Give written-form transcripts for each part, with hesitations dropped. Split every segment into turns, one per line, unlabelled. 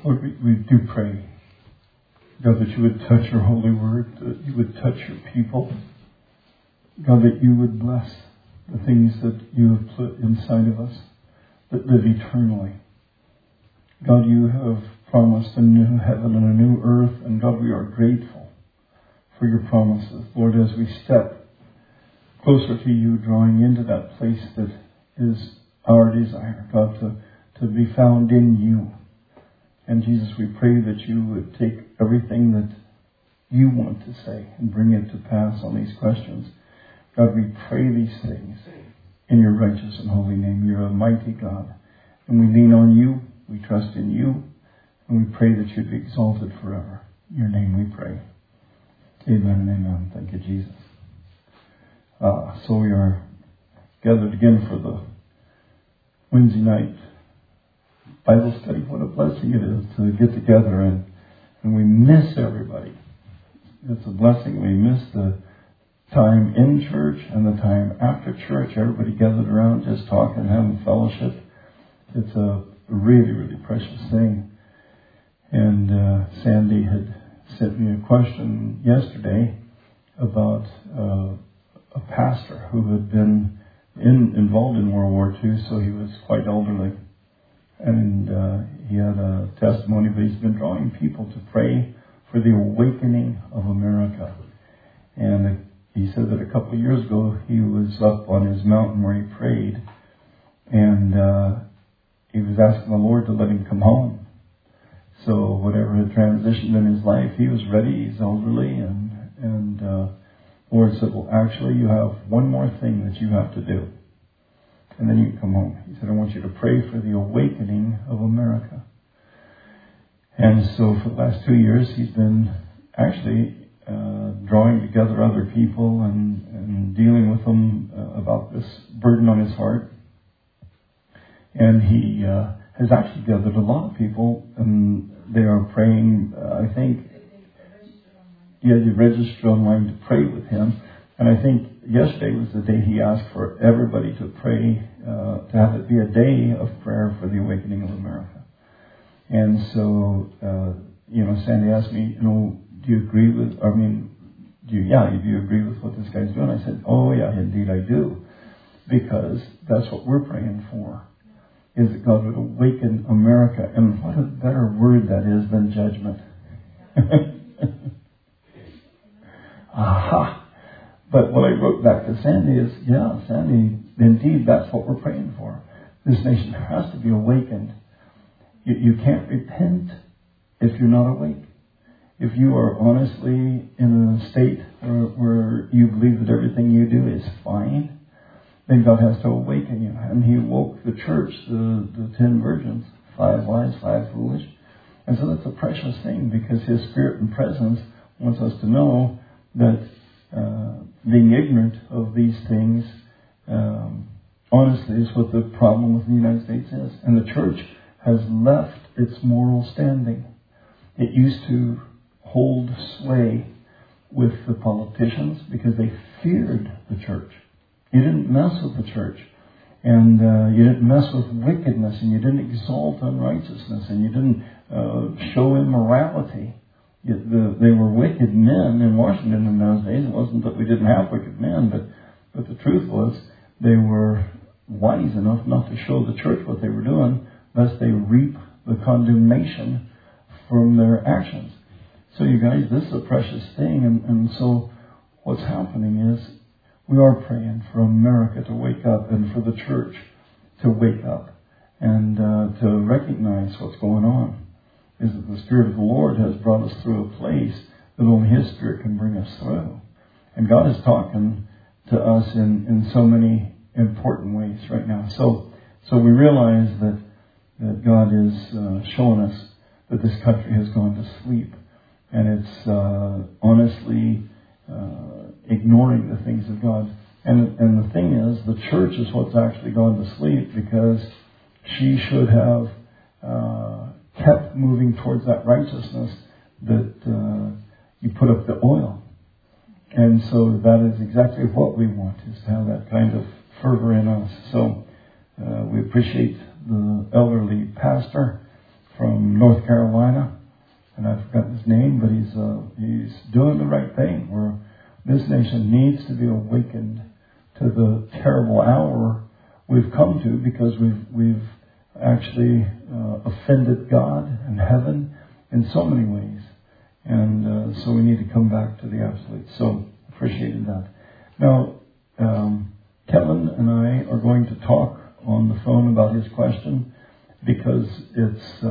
Lord, we do pray, God, that you would touch your holy word, that you would touch your people. God, that you would bless the things that you have put inside of us that live eternally. God, you have promised a new heaven and a new earth, and God, we are grateful for your promises. Lord, as we step closer to you, drawing into that place that is our desire, God, to be found in you. And Jesus, we pray that you would take everything that you want to say and bring it to pass on these questions. God, we pray these things in your righteous and holy name. You're a mighty God. And we lean on you, we trust in you, and we pray that you'd be exalted forever. In your name we pray. Amen and amen. Thank you, Jesus. So we are gathered again for the Wednesday night Bible study. What a blessing it is to get together, and we miss everybody. It's a blessing. We miss the time in church and the time after church. Everybody gathered around just talking, having fellowship. It's a really, really precious thing. And Sandy had sent me a question yesterday about a pastor who had been involved in World War II, so he was quite elderly. And he had a testimony, but he's been drawing people to pray for the awakening of America. And he said that a couple of years ago, he was up on his mountain where he prayed, and he was asking the Lord to let him come home. So whatever had transitioned in his life, he was ready. He's elderly, and the Lord said, well, actually, you have one more thing that you have to do, and then you can come home. He said, I want you to pray for the awakening of America. And so for the last 2 years, he's been actually drawing together other people and dealing with them about this burden on his heart. And he has actually gathered a lot of people, and they are praying, I think, they registered online to pray with him. And I think yesterday was the day he asked for everybody to pray, to have it be a day of prayer for the awakening of America. And so, Sandy asked me, do you agree with, do you agree with what this guy's doing? I said, oh yeah, indeed I do. Because that's what we're praying for, is that God would awaken America. And what a better word that is than judgment. Aha! But what I wrote back to Sandy is, Sandy, indeed, that's what we're praying for. This nation has to be awakened. You can't repent if you're not awake. If you are honestly in a state where you believe that everything you do is fine, then God has to awaken you. And he woke the church, the 10 virgins, 5 wise, 5 foolish. And so that's a precious thing, because his spirit and presence wants us to know that being ignorant of these things, honestly, is what the problem with the United States is. And the church has left its moral standing. It used to hold sway with the politicians because they feared the church. You didn't mess with the church, and you didn't mess with wickedness, and you didn't exalt unrighteousness, and you didn't show immorality. They were wicked men in Washington in those days. It wasn't that we didn't have wicked men, but the truth was they were wise enough not to show the church what they were doing, lest they reap the condemnation from their actions. So you guys, this is a precious thing, and so what's happening is we are praying for America to wake up, and for the church to wake up and to recognize what's going on. Is that the Spirit of the Lord has brought us through a place that only His Spirit can bring us through. And God is talking to us in so many important ways right now. So we realize that God is showing us that this country has gone to sleep. And it's honestly ignoring the things of God. And the thing is, the church is what's actually gone to sleep, because she should have kept moving towards that righteousness that you put up the oil. And so that is exactly what we want, is to have that kind of fervor in us. So we appreciate the elderly pastor from North Carolina, and I've forgotten his name, but he's doing the right thing. Where this nation needs to be awakened to the terrible hour we've come to, because we've actually offended God and heaven in so many ways, and so we need to come back to the absolute. So appreciated that. Now, Kevin and I are going to talk on the phone about his question, because it's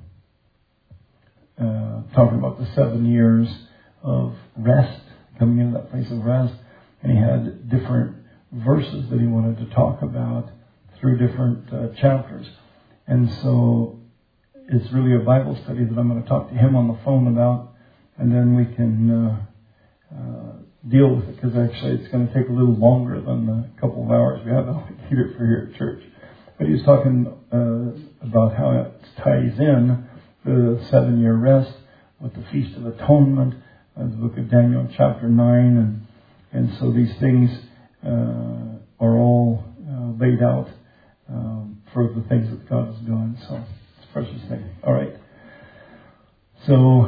talking about the 7 years of rest, coming into that place of rest, and he had different verses that he wanted to talk about through different chapters. And so it's really a Bible study that I'm going to talk to him on the phone about, and then we can deal with it, because actually it's going to take a little longer than the couple of hours we have allocated for here at church. But he was talking about how it ties in the 7-year rest with the Feast of Atonement, the book of Daniel chapter 9, and so these things are all laid out for the things that God is doing. So it's a precious thing. All right. So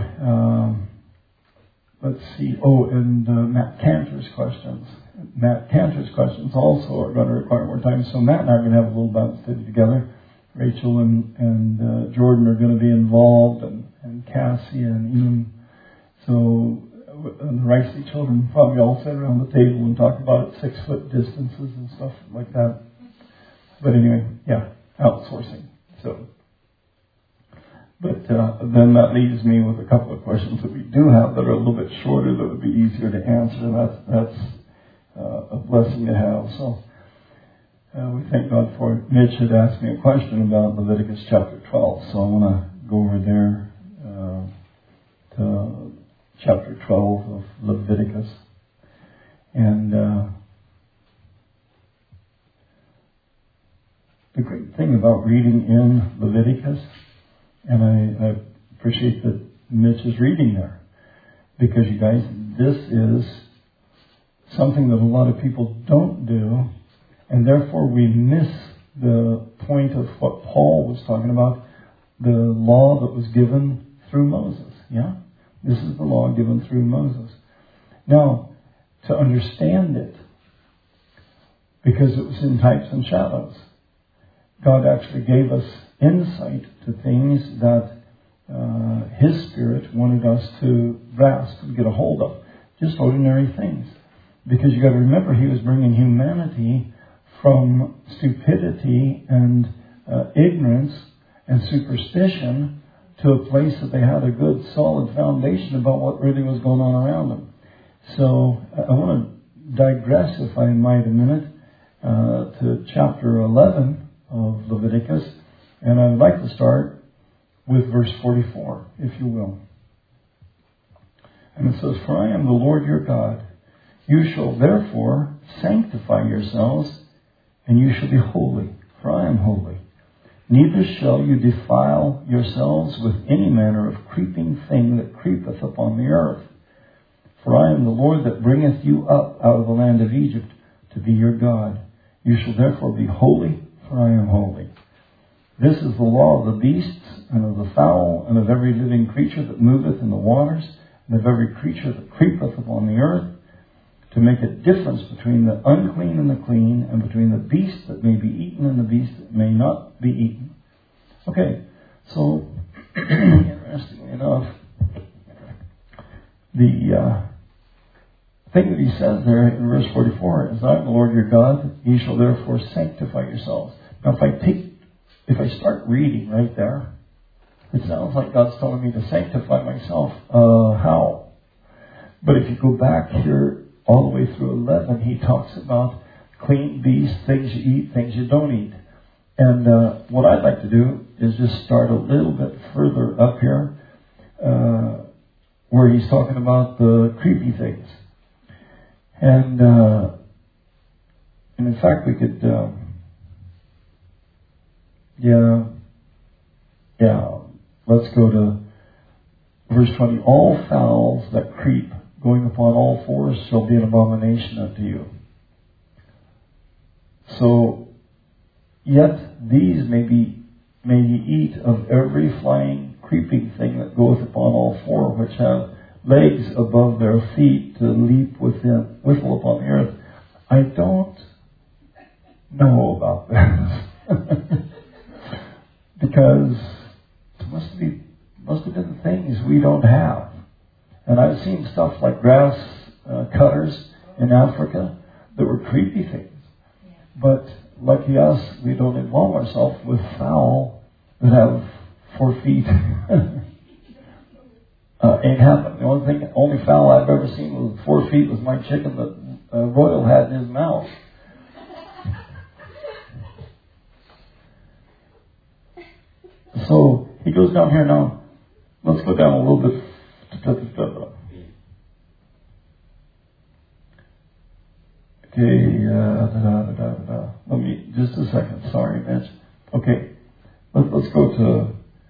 let's see. Oh, and Matt Cantor's questions. Matt Cantor's questions also are going to require more time. So Matt and I are going to have a little Bible study together. Rachel and Jordan are going to be involved, and Cassie and Ian. So and the Ricey children probably all sit around the table and talk about 6-foot distances and stuff like that. But anyway, yeah, outsourcing. So, but then that leaves me with a couple of questions that we do have that are a little bit shorter, that would be easier to answer. And that's a blessing to have. So we thank God for it. Mitch had asked me a question about Leviticus chapter 12, so I want to go over there to chapter 12 of Leviticus. And the great thing about reading in Leviticus, and I appreciate that Mitch is reading there, because you guys, this is something that a lot of people don't do, and therefore we miss the point of what Paul was talking about, the law that was given through Moses. Yeah? This is the law given through Moses. Now, to understand it, because it was in types and shadows, God actually gave us insight to things that His Spirit wanted us to grasp and get a hold of. Just ordinary things. Because you got to remember, He was bringing humanity from stupidity and ignorance and superstition to a place that they had a good, solid foundation about what really was going on around them. So I want to digress, if I might, a minute, to chapter 11 of Leviticus, and I'd like to start with verse 44, if you will. And it says, "For I am the Lord your God. You shall therefore sanctify yourselves, and you shall be holy, for I am holy. Neither shall you defile yourselves with any manner of creeping thing that creepeth upon the earth. For I am the Lord that bringeth you up out of the land of Egypt to be your God. You shall therefore be holy, for I am holy. This is the law of the beasts, and of the fowl, and of every living creature that moveth in the waters, and of every creature that creepeth upon the earth, to make a difference between the unclean and the clean, and between the beast that may be eaten and the beast that may not be eaten." Okay, so interestingly enough, the thing that he says there in verse 44 is, "I am the Lord your God, ye shall therefore sanctify yourselves." Now if I start reading right there, it sounds like God's telling me to sanctify myself. How? But if you go back here all the way through 11, he talks about clean beasts, things you eat, things you don't eat. And what I'd like to do is just start a little bit further up here, where he's talking about the creepy things. And in fact, we could, let's go to verse 20. "All fowls that creep, going upon all fours, shall be an abomination unto you. So, yet these may be may ye eat of every flying, creeping thing that goeth upon all four, which have legs above their feet to leap withal upon the earth. I don't know about this. Because it must have been things we don't have. And I've seen stuff like grass cutters in Africa that were creepy things. But lucky us, we don't involve ourselves with fowl that have 4 feet. Ain't happened. The only fowl I've ever seen with 4 feet was my chicken that Royal had in his mouth. So he goes down here now. Let's go down a little bit. Okay, let me, just a second. Sorry, Mitch. Okay, let's go to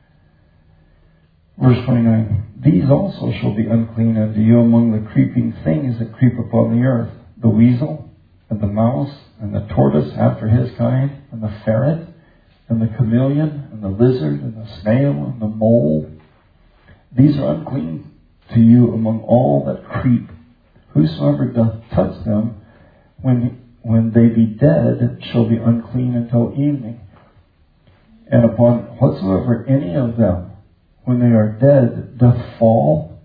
verse 29. These also shall be unclean unto you among the creeping things that creep upon the earth. The weasel, and the mouse, and the tortoise after his kind, and the ferret, and the chameleon, and the lizard, and the snail, and the mole. These are unclean to you among all that creep. Whosoever doth touch them, when they be dead, shall be unclean until evening. And upon whatsoever any of them, when they are dead, doth fall,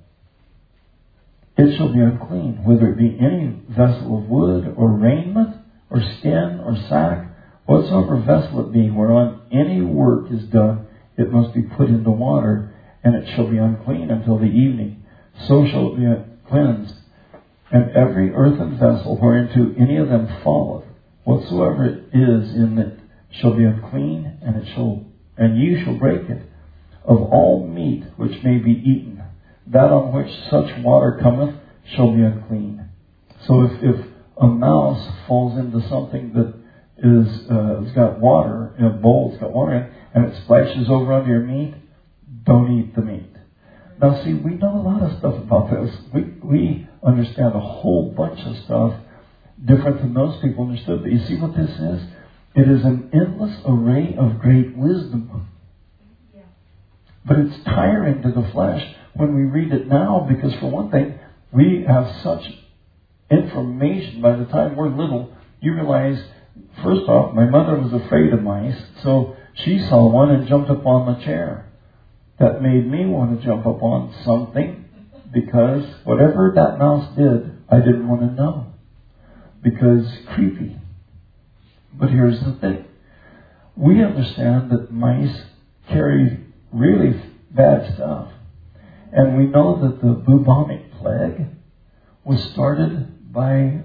it shall be unclean, whether it be any vessel of wood, or raiment, or skin, or sack, whatsoever vessel it be, whereon any work is done, it must be put into water, and it shall be unclean until the evening. So shall it be cleansed. And every earthen vessel whereinto any of them falleth, whatsoever it is in it, shall be unclean, and ye shall break it. Of all meat which may be eaten, that on which such water cometh shall be unclean. So if a mouse falls into something that has got water, in a bowl it's got water in, and it splashes over onto your meat, don't eat the meat. Now see, we know a lot of stuff about this. We understand a whole bunch of stuff different than those people understood. But you see what this is? It is an endless array of great wisdom. Yeah. But it's tiring to the flesh when we read it now, because for one thing, we have such information. By the time we're little, you realize, first off, my mother was afraid of mice, so she saw one and jumped up on the chair. That made me want to jump up on something, because whatever that mouse did, I didn't want to know. Because creepy. But here's the thing. We understand that mice carry really bad stuff. And we know that the bubonic plague was started by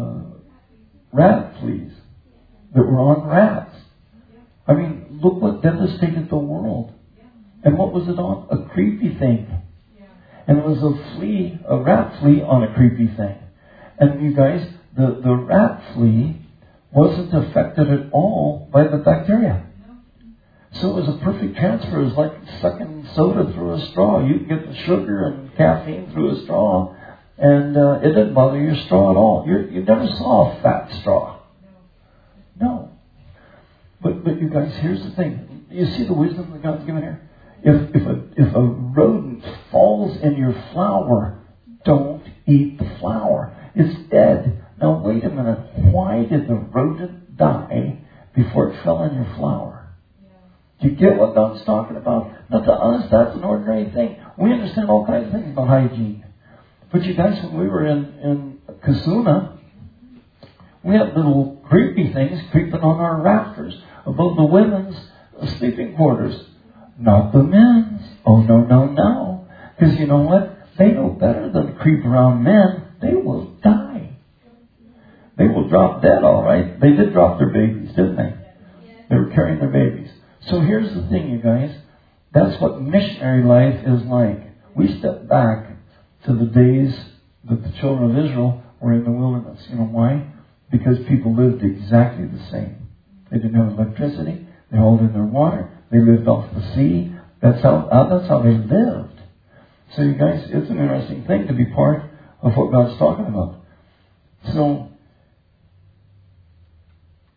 rat fleas that were on rats. I mean, look what devastated the world. And what was it on? A creepy thing. And it was a rat flea on a creepy thing. And you guys, the rat flea wasn't affected at all by the bacteria. So it was a perfect transfer. It was like sucking soda through a straw. You can get the sugar and caffeine through a straw, and it didn't bother your straw at all. You never saw a fat straw. No. But you guys, here's the thing. You see the wisdom that God's given here? If a rodent falls in your flour, don't eat the flour. It's dead. Now wait a minute. Why did the rodent die before it fell in your flour? Do you get what God's talking about? Now to us, that's an ordinary thing. We understand all kinds of things about hygiene. But you guys, when we were in Kasuna, we had little creepy things creeping on our rafters above the women's sleeping quarters. Not the men's. Oh, no. Because you know what? They know better than to creep around men. They will die. They will drop dead, all right. They did drop their babies, didn't they? They were carrying their babies. So here's the thing, you guys. That's what missionary life is like. We step back to the days that the children of Israel were in the wilderness. You know why? Because people lived exactly the same. They didn't have electricity. They hauled in their water. They lived off the sea. That's how they lived. So you guys, it's an interesting thing to be part of what God's talking about. So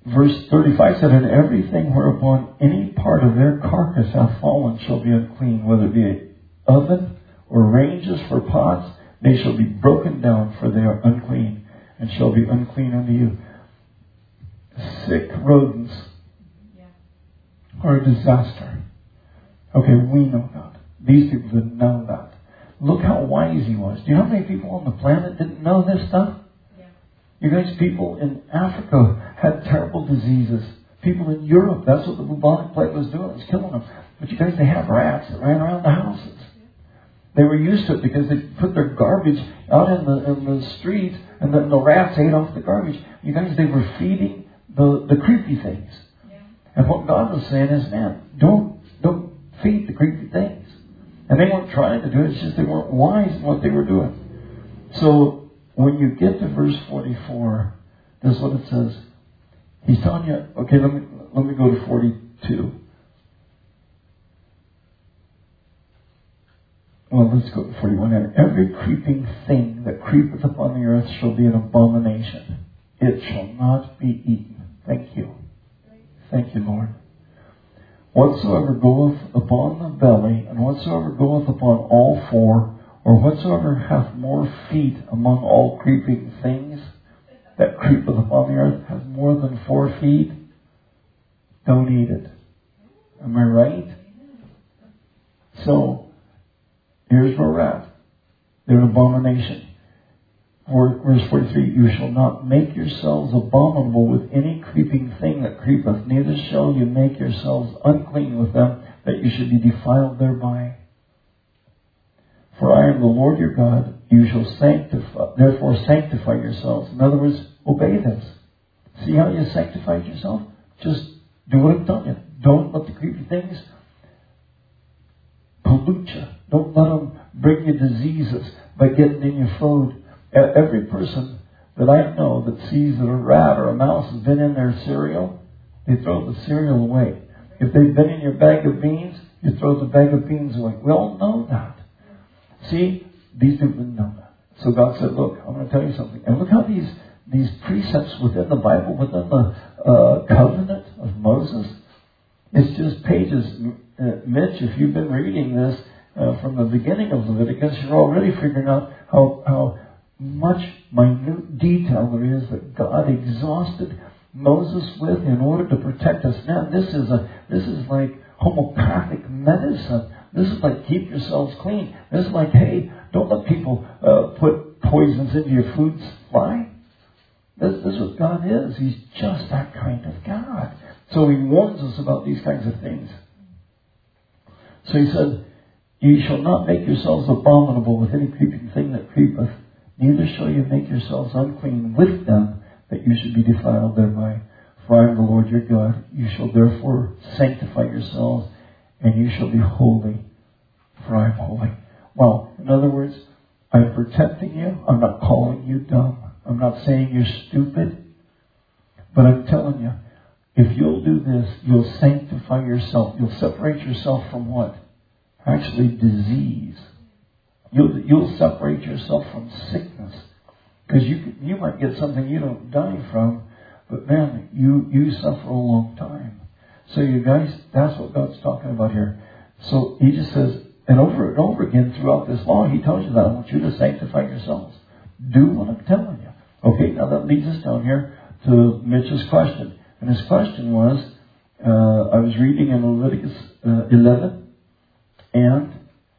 verse 35 said, and everything whereupon any part of their carcass hath fallen shall be unclean, whether it be an oven or ranges for pots, they shall be broken down, for they are unclean, and shall be unclean unto you. Sick rodents are a disaster. Okay, we know that. These people didn't know that. Look how wise he was. Do you know how many people on the planet didn't know this stuff? Yeah. You guys, people in Africa had terrible diseases. People in Europe, that's what the bubonic plague was doing. It was killing them. But you guys, they had rats that ran around the houses. They were used to it because they put their garbage out in the street, and then the rats ate off the garbage. You guys, they were feeding the creepy things. Yeah. And what God was saying is, man, don't feed the creepy things. And they weren't trying to do it, it's just they weren't wise in what they were doing. So when you get to verse 44, this is what it says. He's telling you, okay, let me go to 42. Well, let's go to 41. And every creeping thing that creepeth upon the earth shall be an abomination. It shall not be eaten. Thank you. Thank you, Lord. Whatsoever goeth upon the belly, and whatsoever goeth upon all four, or whatsoever hath more feet among all creeping things that creepeth upon the earth, hath more than 4 feet, don't eat it. Am I right? So, here's where we're at. They're an abomination. Verse 43, you shall not make yourselves abominable with any creeping thing that creepeth, neither shall you make yourselves unclean with them, that you should be defiled thereby. For I am the Lord your God, you shall therefore sanctify yourselves. In other words, obey this. See how you sanctified yourself? Just do what I'm telling you. Don't let the creepy things pollute you. Don't let them bring you diseases by getting in your food. Every person that I know that sees that a rat or a mouse has been in their cereal, they throw the cereal away. If they've been in your bag of beans, you throw the bag of beans away. We all know that. See, these people didn't know that. So God said, look, I'm going to tell you something. And look how these precepts within the Bible, within the covenant of Moses, it's just pages. Mitch, if you've been reading this from the beginning of Leviticus, you're already figuring out how much minute detail there is that God exhausted Moses with in order to protect us. Now, this is like homeopathic medicine. This is like keep yourselves clean. This is like, hey, don't let people put poisons into your food supply. This is what God is. He's just that kind of God. So He warns us about these kinds of things. So He said, ye shall not make yourselves abominable with any creeping thing that creepeth, neither shall you make yourselves unclean with them, that you should be defiled thereby. For I am the Lord your God. You shall therefore sanctify yourselves, and you shall be holy, for I am holy. Well, in other words, I'm protecting you. I'm not calling you dumb. I'm not saying you're stupid. But I'm telling you, if you'll do this, you'll sanctify yourself. You'll separate yourself from what? Actually, disease. You'll separate yourself from sickness. Because you might get something you don't die from, but man, you suffer a long time. So you guys, that's what God's talking about here. So He just says, and over again throughout this law, He tells you that I want you to sanctify yourselves. Do what I'm telling you. Okay, now that leads us down here to Mitch's question. And his question was, I was reading in Leviticus 11, and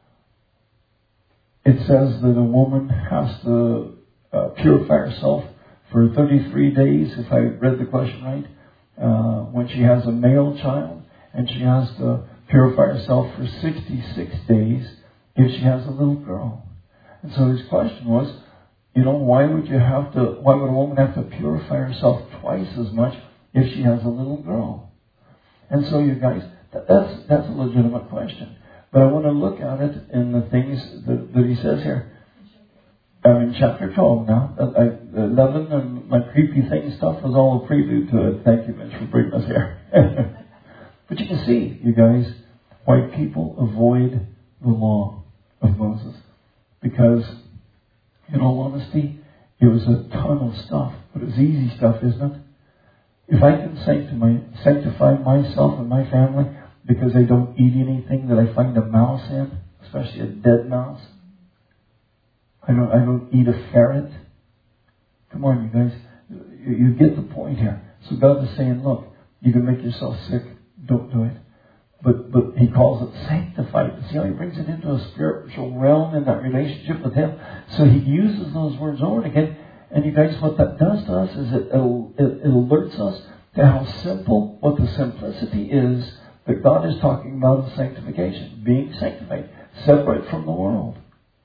it says that a woman has to purify herself for 33 days, if I read the question right, when she has a male child, and she has to purify herself for 66 days if she has a little girl. And so his question was, why would a woman have to purify herself twice as much if she has a little girl? And so you guys, that's a legitimate question. But I want to look at it in the things that he says here. I'm in chapter 12 now. 11 and my creepy thing stuff was all a prelude to it. Thank you, Mitch, for bringing us here. But you can see, you guys, why people avoid the law of Moses. Because, in all honesty, it was a ton of stuff. But it was easy stuff, isn't it? If I can sanctify myself and my family because I don't eat anything that I find a mouse in, especially a dead mouse. I don't eat a ferret. Come on, you guys. You get the point here. So God is saying, look, you can make yourself sick. Don't do it. But He calls it sanctified. See how He brings it into a spiritual realm in that relationship with Him? So He uses those words over and again. And you guys, what that does to us is it alerts us to how simple, what the simplicity is that God is talking about in sanctification. Being sanctified. Separate from the world.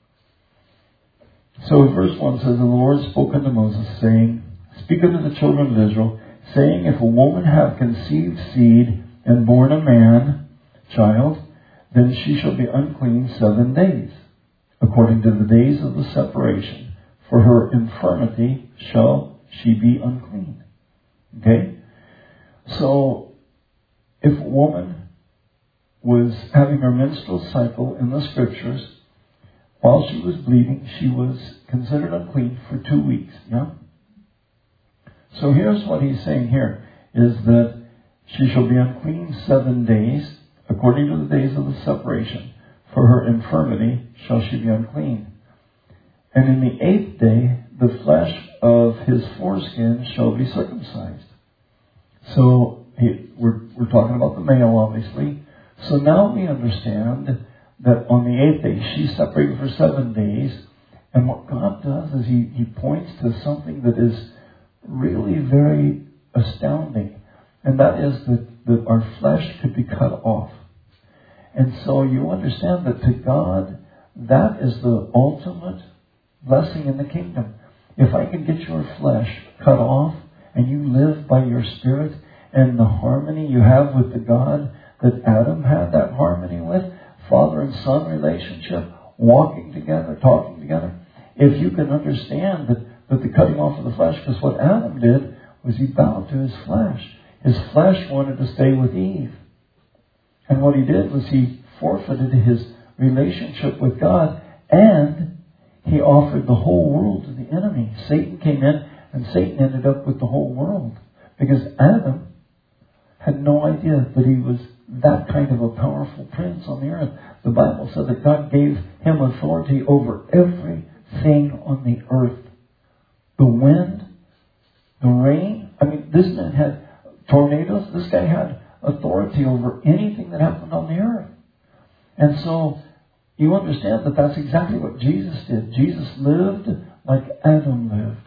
So verse 1 says, And the Lord spoke unto Moses, saying, Speak unto the children of Israel, saying, If a woman have conceived seed and born a man, child, then she shall be unclean 7 days, according to the days of the separation. For her infirmity shall she be unclean. Okay? So, if a woman was having her menstrual cycle in the Scriptures, while she was bleeding, she was considered unclean for 2 weeks. Yeah? So here's what he's saying here, is that she shall be unclean 7 days, according to the days of the separation. For her infirmity shall she be unclean. And in the 8th day, the flesh of his foreskin shall be circumcised. So we're talking about the male, obviously. So now we understand that on the 8th day, she's separated for 7 days. And what God does is He points to something that is really very astounding. And that is that our flesh could be cut off. And so you understand that to God, that is the ultimate blessing in the kingdom. If I can get your flesh cut off and you live by your spirit and the harmony you have with the God that Adam had that harmony with, father and son relationship, walking together, talking together. If you can understand that the cutting off of the flesh, because what Adam did was he bowed to his flesh. His flesh wanted to stay with Eve. And what he did was he forfeited his relationship with God, and he offered the whole world to the enemy. Satan came in, and Satan ended up with the whole world. Because Adam had no idea that he was that kind of a powerful prince on the earth. The Bible said that God gave him authority over everything on the earth. The wind, the rain. I mean, this man had tornadoes. This guy had authority over anything that happened on the earth. And so you understand that that's exactly what Jesus did. Jesus lived like Adam lived.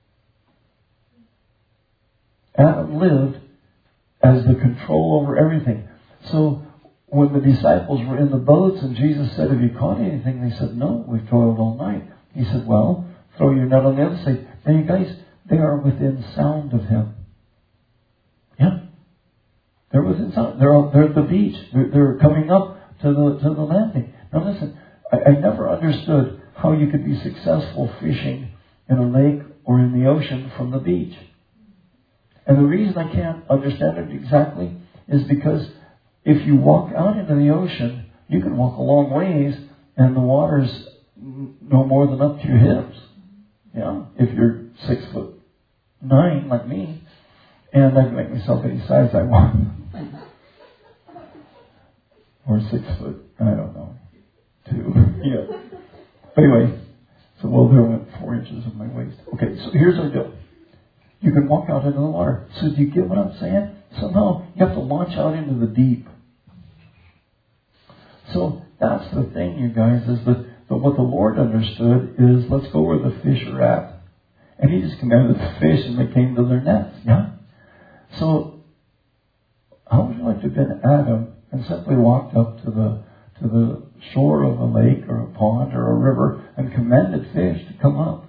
Adam lived as the control over everything. So when the disciples were in the boats and Jesus said, Have you caught anything? They said, No, we've toiled all night. He said, Well, throw your net on the other side. Now you guys, they are within sound of Him. Yeah. They're within sound. They're at the beach. They're coming up to the landing. Now listen, I never understood how you could be successful fishing in a lake or in the ocean from the beach. And the reason I can't understand it exactly is because if you walk out into the ocean, you can walk a long ways and the water's no more than up to your hips. Yeah, if you're 6'9" like me, and I can make myself any size I want. Or 6 foot, I don't know, 2. Yeah. But anyway, so there went 4 inches of my waist. Okay, so here's our deal. You can walk out into the water. So do you get what I'm saying? Somehow you have to launch out into the deep. So that's the thing, you guys, is that what the Lord understood is let's go where the fish are at. And He just commanded the fish and they came to their nets. Yeah? So how would you like to have been Adam and simply walked up to the shore of a lake or a pond or a river and commanded fish to come up?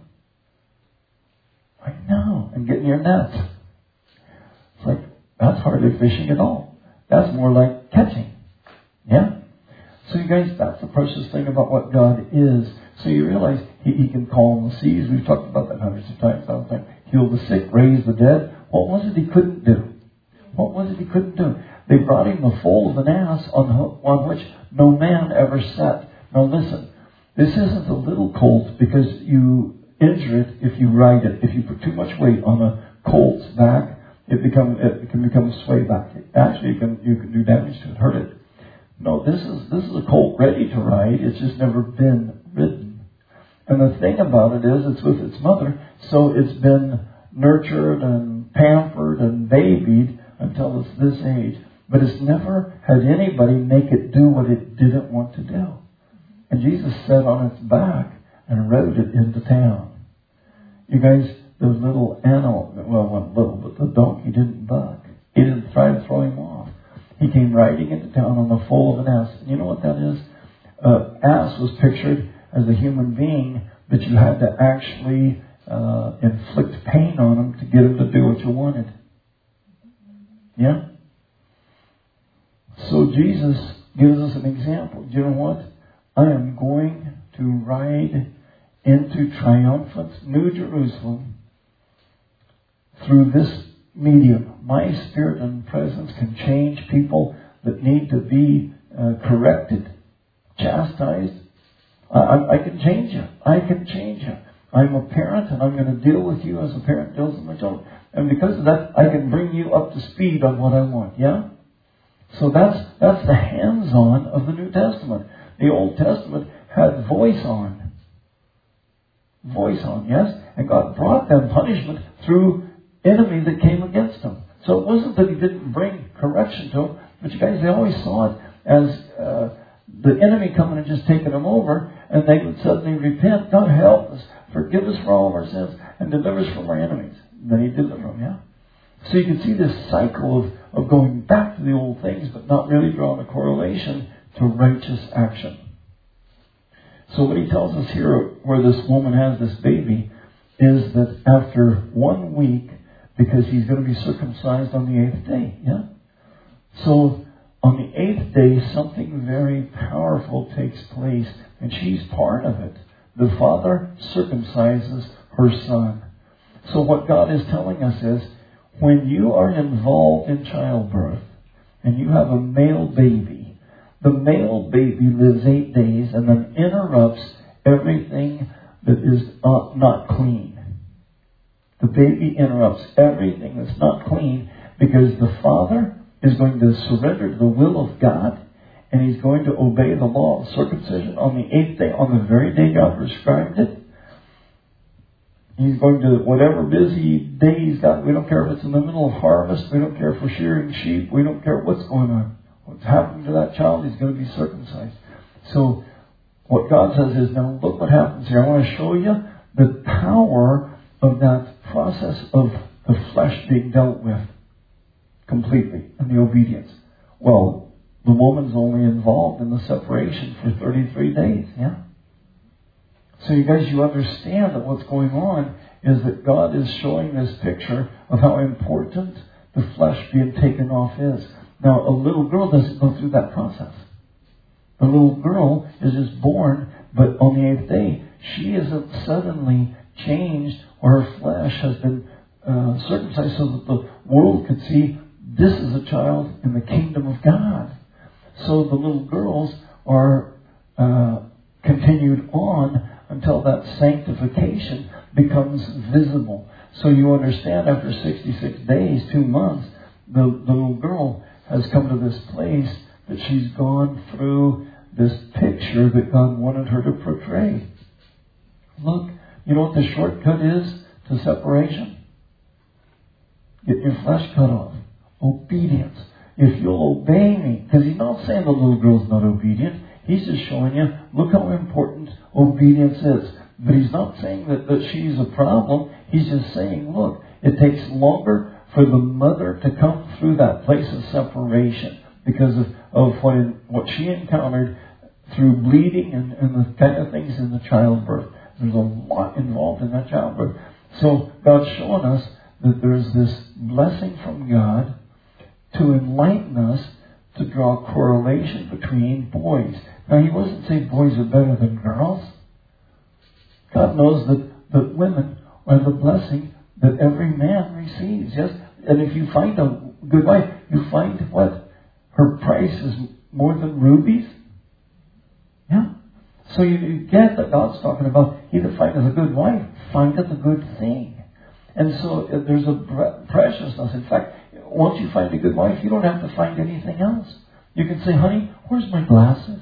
I know. And get in your nets. It's like, that's hardly fishing at all. That's more like catching. Yeah? So you guys, that's the precious thing about what God is. So you realize He can calm the seas. We've talked about that hundreds of times. Heal the sick, raise the dead. What was it He couldn't do? What was it He couldn't do? They brought Him the foal of an ass on which no man ever sat. Now listen, this isn't a little colt because you injure it if you ride it. If you put too much weight on a colt's back, it can become sway back. Actually, you can do damage to it, hurt it. No, this is a colt ready to ride. It's just never been ridden. And the thing about it is, it's with its mother, so it's been nurtured and pampered and babied until it's this age. But it's never had anybody make it do what it didn't want to do. And Jesus sat on its back and rode it into town. You guys, the little animal, well, not little, but the donkey didn't buck. He didn't try to throw him off. He came riding into town on the foal of an ass. And you know what that is? Ass was pictured as a human being that you had to actually inflict pain on him to get him to do what you wanted. Yeah? So Jesus gives us an example. Do you know what? I am going to ride into triumphant New Jerusalem through this medium. My spirit and presence can change people that need to be corrected, chastised. I can change you. I can change you. I'm a parent, and I'm going to deal with you as a parent deals with my children. And because of that, I can bring you up to speed on what I want. Yeah? So that's the hands-on of the New Testament. The Old Testament had voice on. Voice on, yes? And God brought them punishment through enemy that came against them. So it wasn't that He didn't bring correction to them, but you guys, they always saw it as the enemy coming and just taking them over, and they would suddenly repent. God help us, forgive us for all of our sins, and deliver us from our enemies. And then He delivered them, yeah? So you can see this cycle of going back to the old things, but not really drawing a correlation to righteous action. So what He tells us here, where this woman has this baby, is that after 1 week, because he's going to be circumcised on the 8th day, yeah? So on the 8th day, something very powerful takes place, and she's part of it. The father circumcises her son. So what God is telling us is, when you are involved in childbirth, and you have a male baby, the male baby lives 8 days and then interrupts everything that is not clean. The baby interrupts everything that's not clean because the father is going to surrender to the will of God, and he's going to obey the law of circumcision on the 8th day, on the very day God prescribed it. He's going to, whatever busy day he's got, we don't care if it's in the middle of harvest, we don't care if we're shearing sheep, we don't care what's going on. What's happening to that child, he's going to be circumcised. So what God says is, now look what happens here. I want to show you the power of that process of the flesh being dealt with completely and the obedience. Well, the woman's only involved in the separation for 33 days, yeah? So you guys, you understand that what's going on is that God is showing this picture of how important the flesh being taken off is. Now, a little girl doesn't go through that process. A little girl is just born, but on the 8th day, she isn't suddenly changed, or her flesh has been circumcised so that the world could see this is a child in the kingdom of God. So the little girls are continued on until that sanctification becomes visible. So you understand, after 66 days, 2 months, the little girl has come to this place that she's gone through this picture that God wanted her to portray. Look, you know what the shortcut is to separation? Get your flesh cut off. Obedience. If you'll obey me, because he's not saying the little girl's not obedient. He's just showing you, look how important obedience is. But he's not saying that she's a problem. He's just saying, look, it takes longer for the mother to come through that place of separation because of what she encountered through bleeding and the kind of things in the childbirth. There's a lot involved in that childbirth. So God's showing us that there's this blessing from God to enlighten us to draw a correlation between boys. Now, he wasn't saying boys are better than girls. God knows that women are the blessing that every man receives. Yes? And if you find a good wife, you find what? Her price is more than rubies? Yeah? So you get that God's talking about, he that findeth a good wife, findeth a good thing. And so there's a preciousness. In fact, once you find a good wife, you don't have to find anything else. You can say, honey, where's my glasses?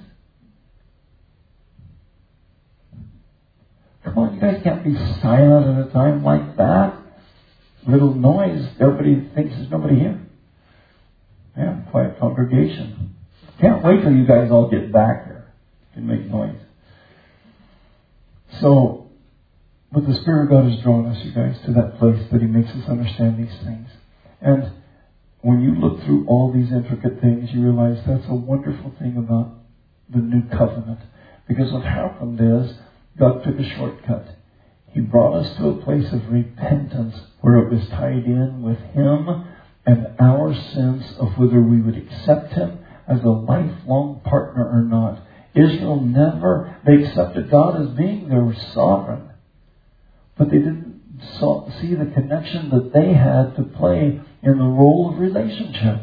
Come on, you guys can't be silent at a time like that. Little noise, everybody thinks there's nobody here. Yeah, quiet congregation. Can't wait till you guys all get back here and make noise. So, but the Spirit of God has drawn us, you guys, to that place that He makes us understand these things. And when you look through all these intricate things, you realize that's a wonderful thing about the new covenant. Because what happened is, God took a shortcut. He brought us to a place of repentance where it was tied in with Him and our sense of whether we would accept Him as a lifelong partner or not. Israel never, they accepted God as being their sovereign. But they didn't see the connection that they had to play in the role of relationship.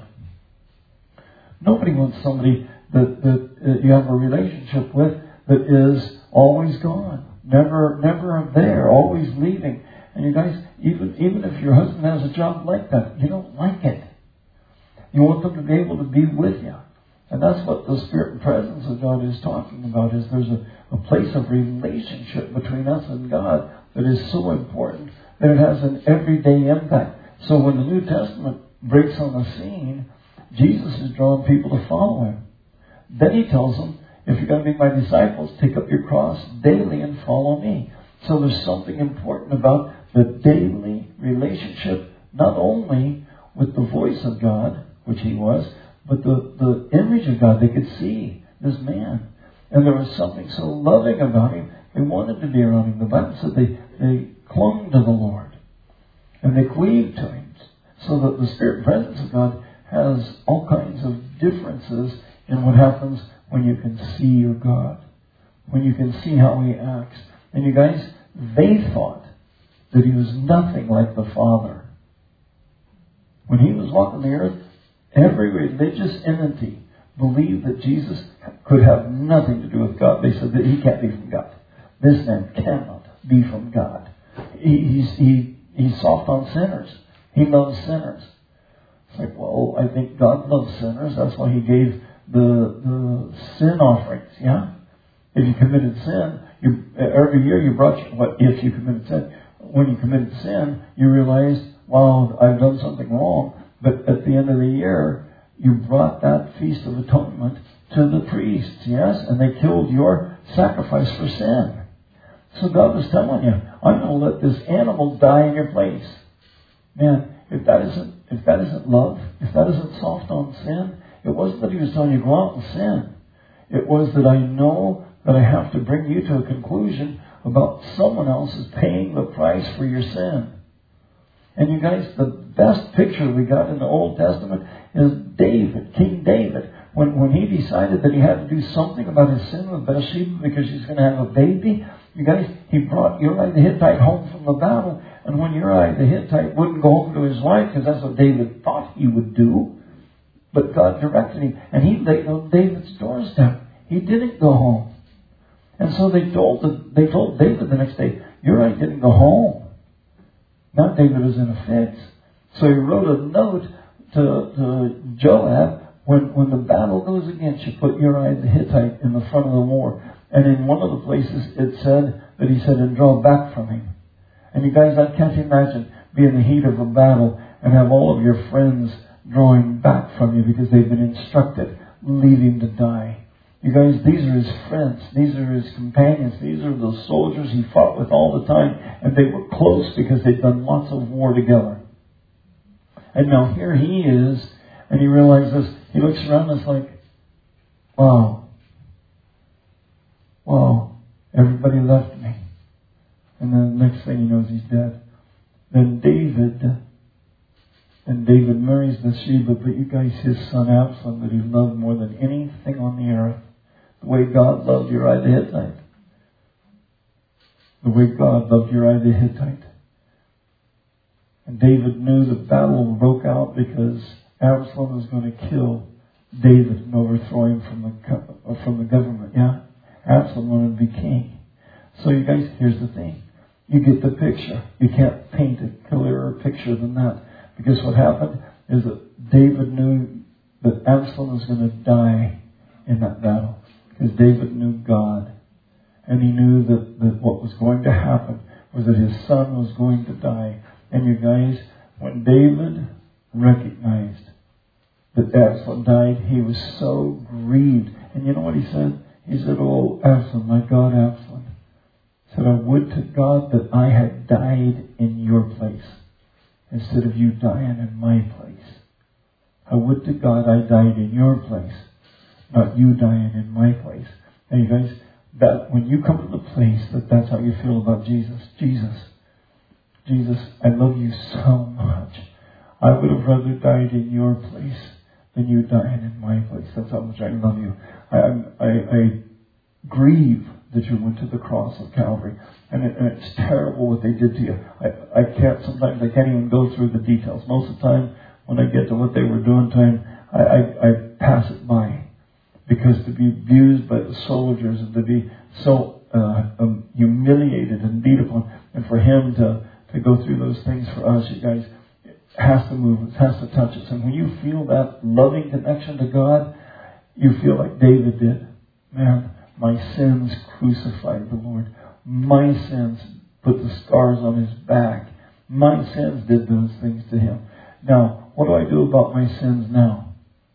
Nobody wants somebody that you have a relationship with that is always gone. Never there, always leaving. And you guys, even if your husband has a job like that, you don't like it. You want them to be able to be with you. And that's what the Spirit and presence of God is talking about, is there's a place of relationship between us and God that is so important that it has an everyday impact. So when the New Testament breaks on the scene, Jesus is drawing people to follow Him. Then He tells them, if you're going to be my disciples, take up your cross daily and follow me. So there's something important about the daily relationship, not only with the voice of God, which He was, but the image of God. They could see this man. And there was something so loving about Him. They wanted to be around Him. The Bible said they clung to the Lord. And they cleaved to Him. So that the Spirit and presence of God has all kinds of differences in what happens when you can see your God. When you can see how He acts. And you guys, they thought that He was nothing like the Father. When He was walking the earth, every religious entity believed that Jesus could have nothing to do with God. They said that He can't be from God. This man cannot be from God. He's soft on sinners. He loves sinners. It's like, well, I think God loves sinners. That's why He gave the sin offerings. Yeah? If you committed sin, every year you brought, if you committed sin, when you committed sin, you realized, wow, I've done something wrong. But at the end of the year, you brought that Feast of Atonement to the priests, yes? And they killed your sacrifice for sin. So God was telling you, I'm going to let this animal die in your place. Man, if that isn't love, if that isn't soft on sin, it wasn't that He was telling you go out and sin. It was that I know that I have to bring you to a conclusion about someone else is paying the price for your sin. And you guys, the best picture we got in the Old Testament is David, King David. When he decided that he had to do something about his sin with Bathsheba because she's going to have a baby, you guys, he brought Uriah the Hittite home from the battle. And when Uriah the Hittite wouldn't go home to his wife, because that's what David thought he would do, but God directed him, and he laid on David's doorstep. He didn't go home. And so they told David the next day, Uriah didn't go home. Now David was in a fix. So he wrote a note to Joab, when the battle goes against you, put Uriah the Hittite in the front of the war. And in one of the places it said that he said, and draw back from him. And you guys, I can't imagine being in the heat of a battle and have all of your friends drawing back from you because they've been instructed, leave him to die. You guys, these are his friends. These are his companions. These are the soldiers he fought with all the time. And they were close because they'd done lots of war together. And now here he is, and he realizes, he looks around and it's like, wow, everybody left me. And then the next thing he knows, he's dead. Then David marries Bathsheba, but you guys, his son Absalom, that he loved more than anything on the earth. The way God loved Uriah the Hittite. The way God loved Uriah the Hittite. And David knew the battle broke out because Absalom was going to kill David and overthrow him from the government. Yeah? Absalom wanted to be king. So you guys, here's the thing. You get the picture. You can't paint a clearer picture than that. Because what happened is that David knew that Absalom was going to die in that battle. Because David knew God. And he knew that what was going to happen was that his son was going to die. And you guys, when David recognized that Absalom died, he was so grieved. And you know what he said? He said, "Oh, Absalom, my God, Absalom." He said, "I would to God that I had died in your place instead of you dying in my place. I would to God I died in your place, not you dying in my place." And you guys, that when you come to the place that's how you feel about Jesus. Jesus, I love you so much. I would have rather died in your place than you dying in my place. That's how much I love you. I grieve that you went to the cross of Calvary. And it's terrible what they did to you. Sometimes I can't even go through the details. Most of the time, when I get to what they were doing to him, I pass it by. Because to be abused by the soldiers and to be so humiliated and beat upon, and for him to go through those things for us, you guys, it has to move us, has to touch us. And when you feel that loving connection to God, you feel like David did. Man, my sins crucified the Lord. My sins put the scars on his back. My sins did those things to him. Now, what do I do about my sins now?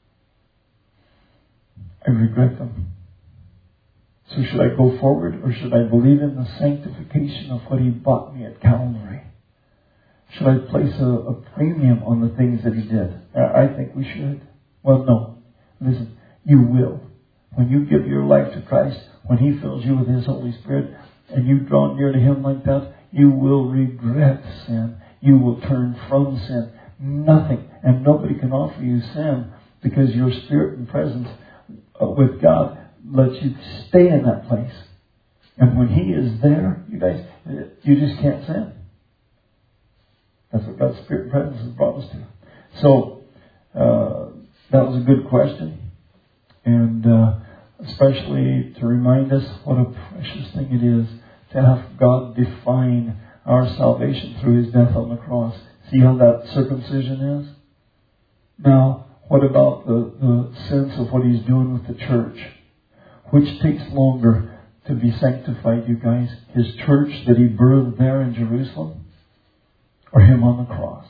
I regret them. So should I go forward, or should I believe in the sanctification of what he bought me at Calvary? Should I place a premium on the things that he did? I think we should. Well, no. Listen, you will. When you give your life to Christ, when he fills you with his Holy Spirit, and you draw near to him like that, you will regret sin. You will turn from sin. Nothing and nobody can offer you sin, because your spirit and presence with God lets you stay in that place. And when he is there, you guys, you just can't sin. That's what God's spirit and presence has brought us to. So, that was a good question. And especially to remind us what a precious thing it is to have God define our salvation through his death on the cross. See how that circumcision is? Now, what about the sense of what he's doing with the church? Which takes longer to be sanctified, you guys? His church that he birthed there in Jerusalem, or him on the cross?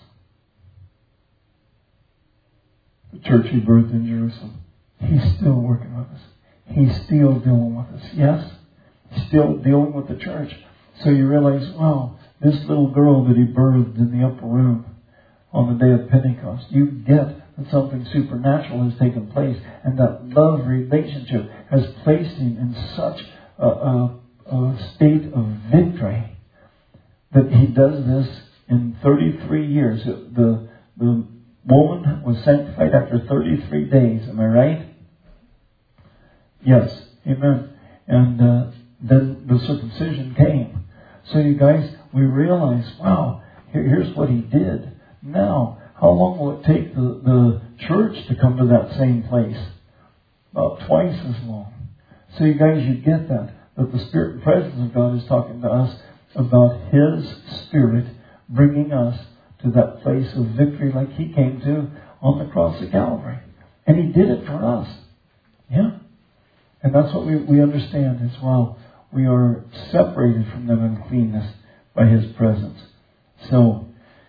The church he birthed in Jerusalem. He's still working with us. He's still dealing with us. Yes? He's still dealing with the church. So you realize, wow, this little girl that he birthed in the upper room on the day of Pentecost, you get that something supernatural has taken place, and that love relationship has placed him in such a state of victory that he does this in 33 years. The woman was sanctified after 33 days. Am I right? Yes. Amen. And then the circumcision came. So you guys, we realize, wow, here's what he did. Now, how long will it take the church to come to that same place? About twice as long. So you guys, you get that the Spirit and presence of God is talking to us about his Spirit bringing us to that place of victory like he came to on the cross of Calvary. And he did it for us. Yeah. And that's what we understand as well. We are separated from that uncleanness by his presence. So,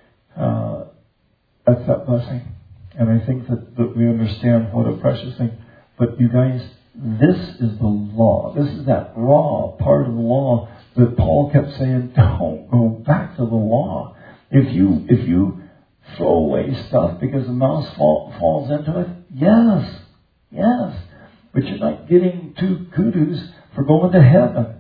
that's that blessing. And I think that we understand what a precious thing. But you guys, this is the law. This is that raw part of the law that Paul kept saying, don't go back to the law. If you throw away stuff because the mouse falls into it, yes. But you're not getting 2 kudos for going to heaven.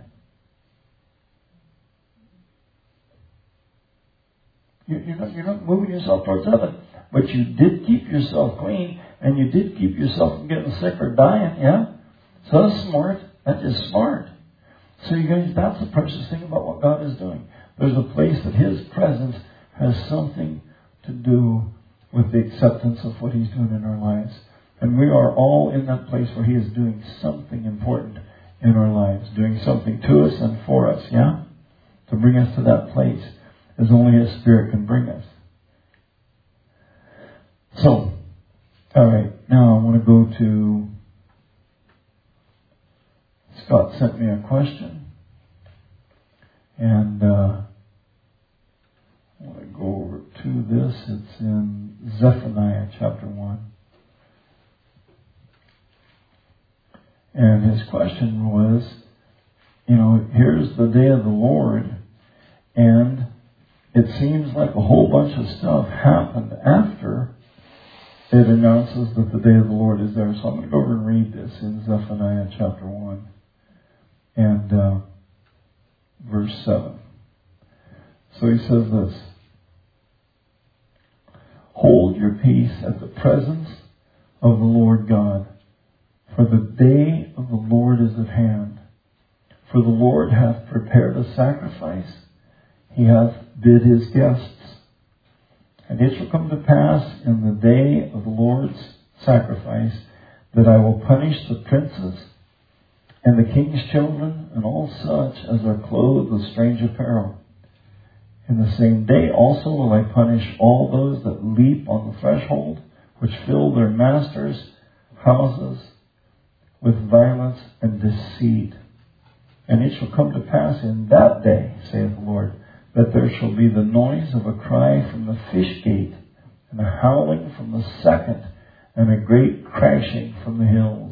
You're not moving yourself towards heaven. But you did keep yourself clean, and you did keep yourself from getting sick or dying, yeah? So that's smart. That is smart. So you guys, that's the precious thing about what God is doing. There's a place that his presence has something to do with the acceptance of what he's doing in our lives. And we are all in that place where he is doing something important in our lives. Doing something to us and for us, yeah? to bring us to that place as only His Spirit can bring us. So, alright, now I want to go to, Scott sent me a question, and I want to go over to this. It's in Zephaniah chapter 1. And his question was, here's the day of the Lord, and it seems like a whole bunch of stuff happened after it announces that the day of the Lord is there. So I'm going to go over and read this in Zephaniah chapter 1 and verse 7. So he says this: Hold your peace at the presence of the Lord God, for the day of the Lord is at hand. For the Lord hath prepared a sacrifice. He hath bid His guests. And it shall come to pass in the day of the Lord's sacrifice that I will punish the princes and the king's children and all such as are clothed with strange apparel. In the same day also will I punish all those that leap on the threshold, which fill their masters' houses with violence and deceit. And it shall come to pass in that day, saith the Lord, that there shall be the noise of a cry from the fish gate, and a howling from the second, and a great crashing from the hills.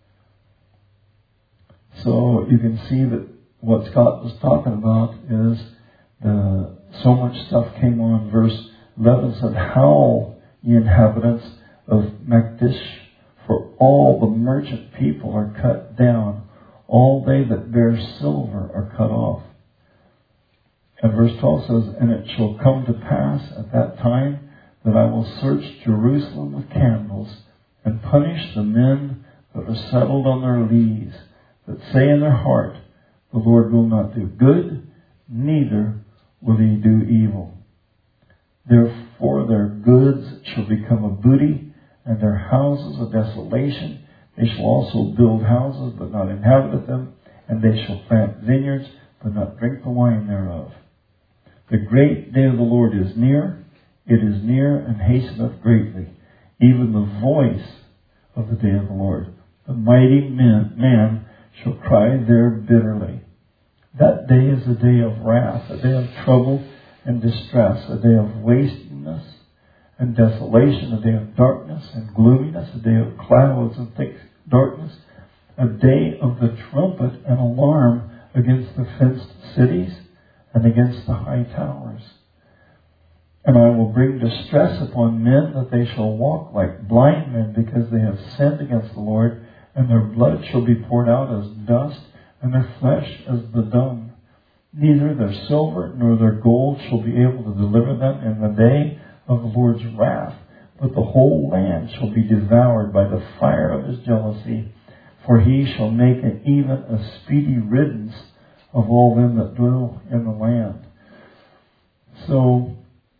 So you can see that what Scott was talking about is so much stuff came on. Verse 11 said, Howl, ye inhabitants of Makdish, for all the merchant people are cut down. All they that bear silver are cut off. And verse 12 says, And it shall come to pass at that time that I will search Jerusalem with candles, and punish the men that are settled on their lees, that say in their heart, The Lord will not do good, neither will He do evil. Therefore their goods shall become a booty, and their houses a desolation. They shall also build houses, but not inhabit them, and they shall plant vineyards, but not drink the wine thereof. The great day of the Lord is near. It is near and hasteneth greatly, even the voice of the day of the Lord. The mighty man shall cry there bitterly. That day is a day of wrath, a day of trouble and distress, a day of wastiness and desolation, a day of darkness and gloominess, a day of clouds and thick darkness, a day of the trumpet and alarm against the fenced cities and against the high towers. And I will bring distress upon men, that they shall walk like blind men, because they have sinned against the Lord, and their blood shall be poured out as dust, and their flesh as the dung. Neither their silver nor their gold shall be able to deliver them in the day of the Lord's wrath, but the whole land shall be devoured by the fire of His jealousy, for He shall make an even a speedy riddance of all them that dwell in the land. So,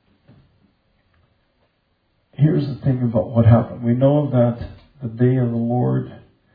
here's the thing about what happened. We know that the day of the Lord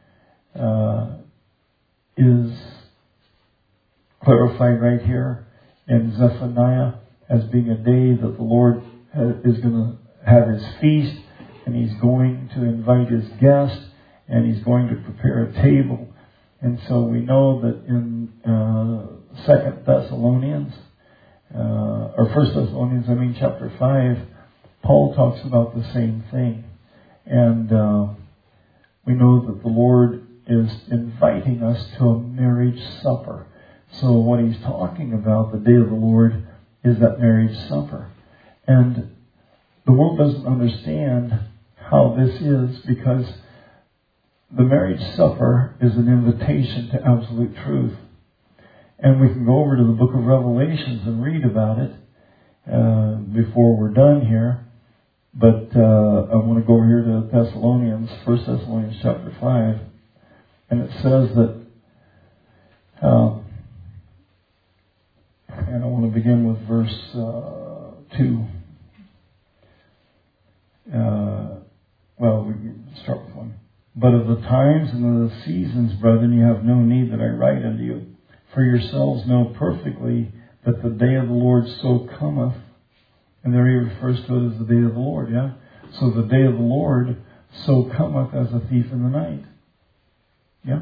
is clarified right here in Zephaniah as being a day that the Lord is going to have His feast, and He's going to invite His guests, and He's going to prepare a table. And so we know that in 2 Thessalonians, or 1 Thessalonians, chapter 5, Paul talks about the same thing. And we know that the Lord is inviting us to a marriage supper. So what He's talking about, the day of the Lord, is that marriage supper. And the world doesn't understand how this is, because the marriage supper is an invitation to absolute truth. And we can go over to the book of Revelations and read about it before we're done here. But I want to go over here to Thessalonians, 1 Thessalonians chapter 5. And it says that, and I want to begin with verse 2. Well, we can start with 1. But of the times and of the seasons, brethren, you have no need that I write unto you. For yourselves know perfectly that the day of the Lord so cometh. And there he refers to it as the day of the Lord, yeah? So the day of the Lord so cometh as a thief in the night. Yeah?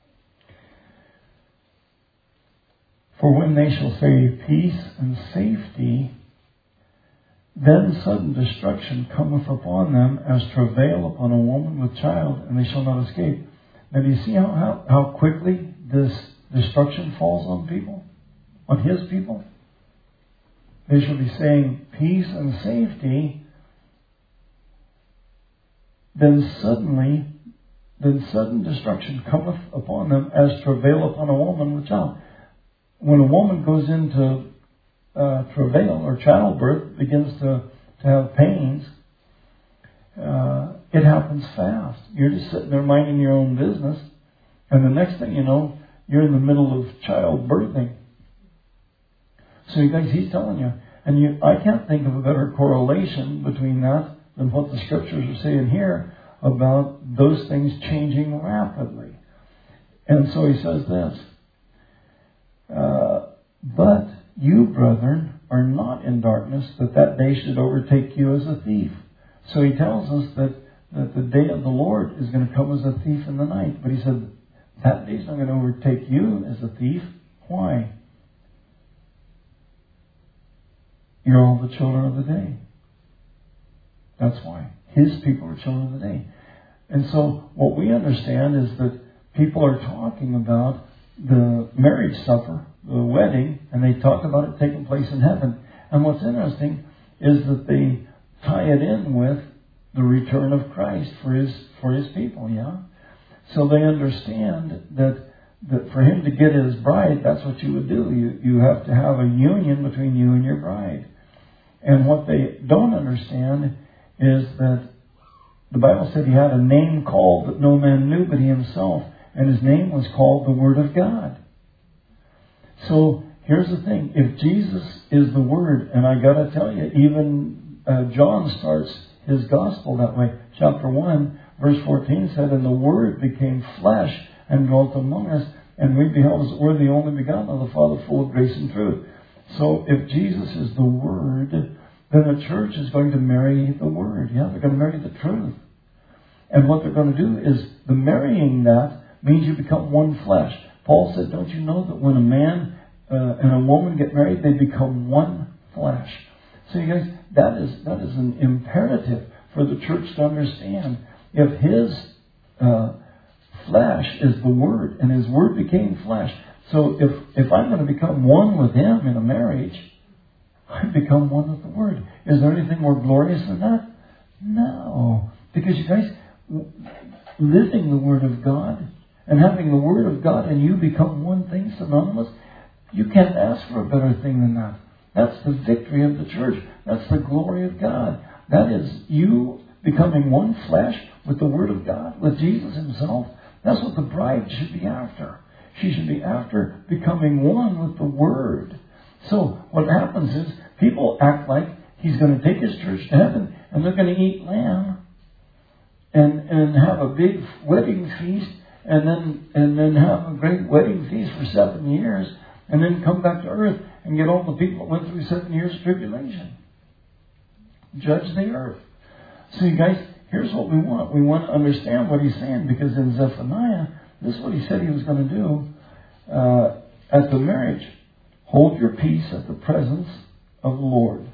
For when they shall say peace and safety, then sudden destruction cometh upon them as travail upon a woman with child, and they shall not escape. Now do you see how quickly this destruction falls on people? On his people? They shall be saying peace and safety, then sudden destruction cometh upon them as travail upon a woman with child. When a woman goes into travail or childbirth, begins to have pains, it happens fast. You're just sitting there minding your own business, and the next thing you know, you're in the middle of childbirthing. So you guys, he's telling you, and I can't think of a better correlation between that than what the scriptures are saying here about those things changing rapidly. And so he says this, but you, brethren, are not in darkness, that day should overtake you as a thief. So he tells us that the day of the Lord is going to come as a thief in the night. But he said, that day is not going to overtake you as a thief. Why? You're all the children of the day. That's why. His people are children of the day. And so what we understand is that people are talking about the marriage supper, the wedding, and they talk about it taking place in heaven. And what's interesting is that they tie it in with the return of Christ for his people, yeah? So they understand that for him to get his bride, that's what you would do. You have to have a union between you and your bride. And what they don't understand is that the Bible said he had a name called that no man knew but he himself, and his name was called the Word of God. So here's the thing. If Jesus is the Word, and I got to tell you, even John starts his gospel that way. Chapter 1, verse 14 said, and the Word became flesh and dwelt among us, and we beheld his Word, the only begotten of the Father, full of grace and truth. So if Jesus is the Word, then the church is going to marry the Word. Yeah, they're going to marry the truth. And what they're going to do is, the marrying that means you become one flesh. Paul said, don't you know that when a man and a woman get married, they become one flesh? So you guys, that is an imperative for the church to understand. If his flesh is the Word, and his Word became flesh, so if I'm going to become one with him in a marriage, I become one with the Word. Is there anything more glorious than that? No. Because you guys, living the Word of God and having the Word of God and you become one thing, synonymous, you can't ask for a better thing than that. That's the victory of the church. That's the glory of God. That is you becoming one flesh with the Word of God, with Jesus himself. That's what the bride should be after. She should be after becoming one with the Word. So what happens is people act like he's going to take his church to heaven and they're going to eat lamb and have a big wedding feast and then have a great wedding feast for 7 years and then come back to earth and get all the people that went through 7 years of tribulation. Judge the earth. So you guys, here's what we want. We want to understand what he's saying, because in Zephaniah, this is what he said he was going to do at the marriage. Hold your peace at the presence of the Lord.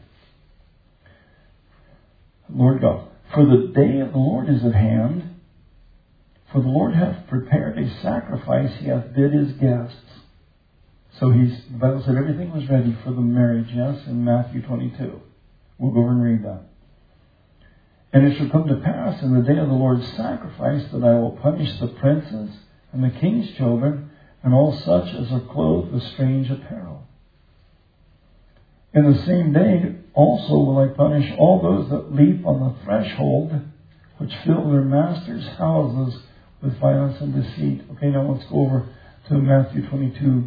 Lord God. For the day of the Lord is at hand. For the Lord hath prepared a sacrifice. He hath bid his guests. So the Bible said everything was ready for the marriage, yes, in Matthew 22. We'll go over and read that. And it shall come to pass in the day of the Lord's sacrifice that I will punish the princes and the king's children and all such as are clothed with strange apparel. In the same day also will I punish all those that leap on the threshold, which fill their masters' houses with violence and deceit. Okay, now let's go over to Matthew 22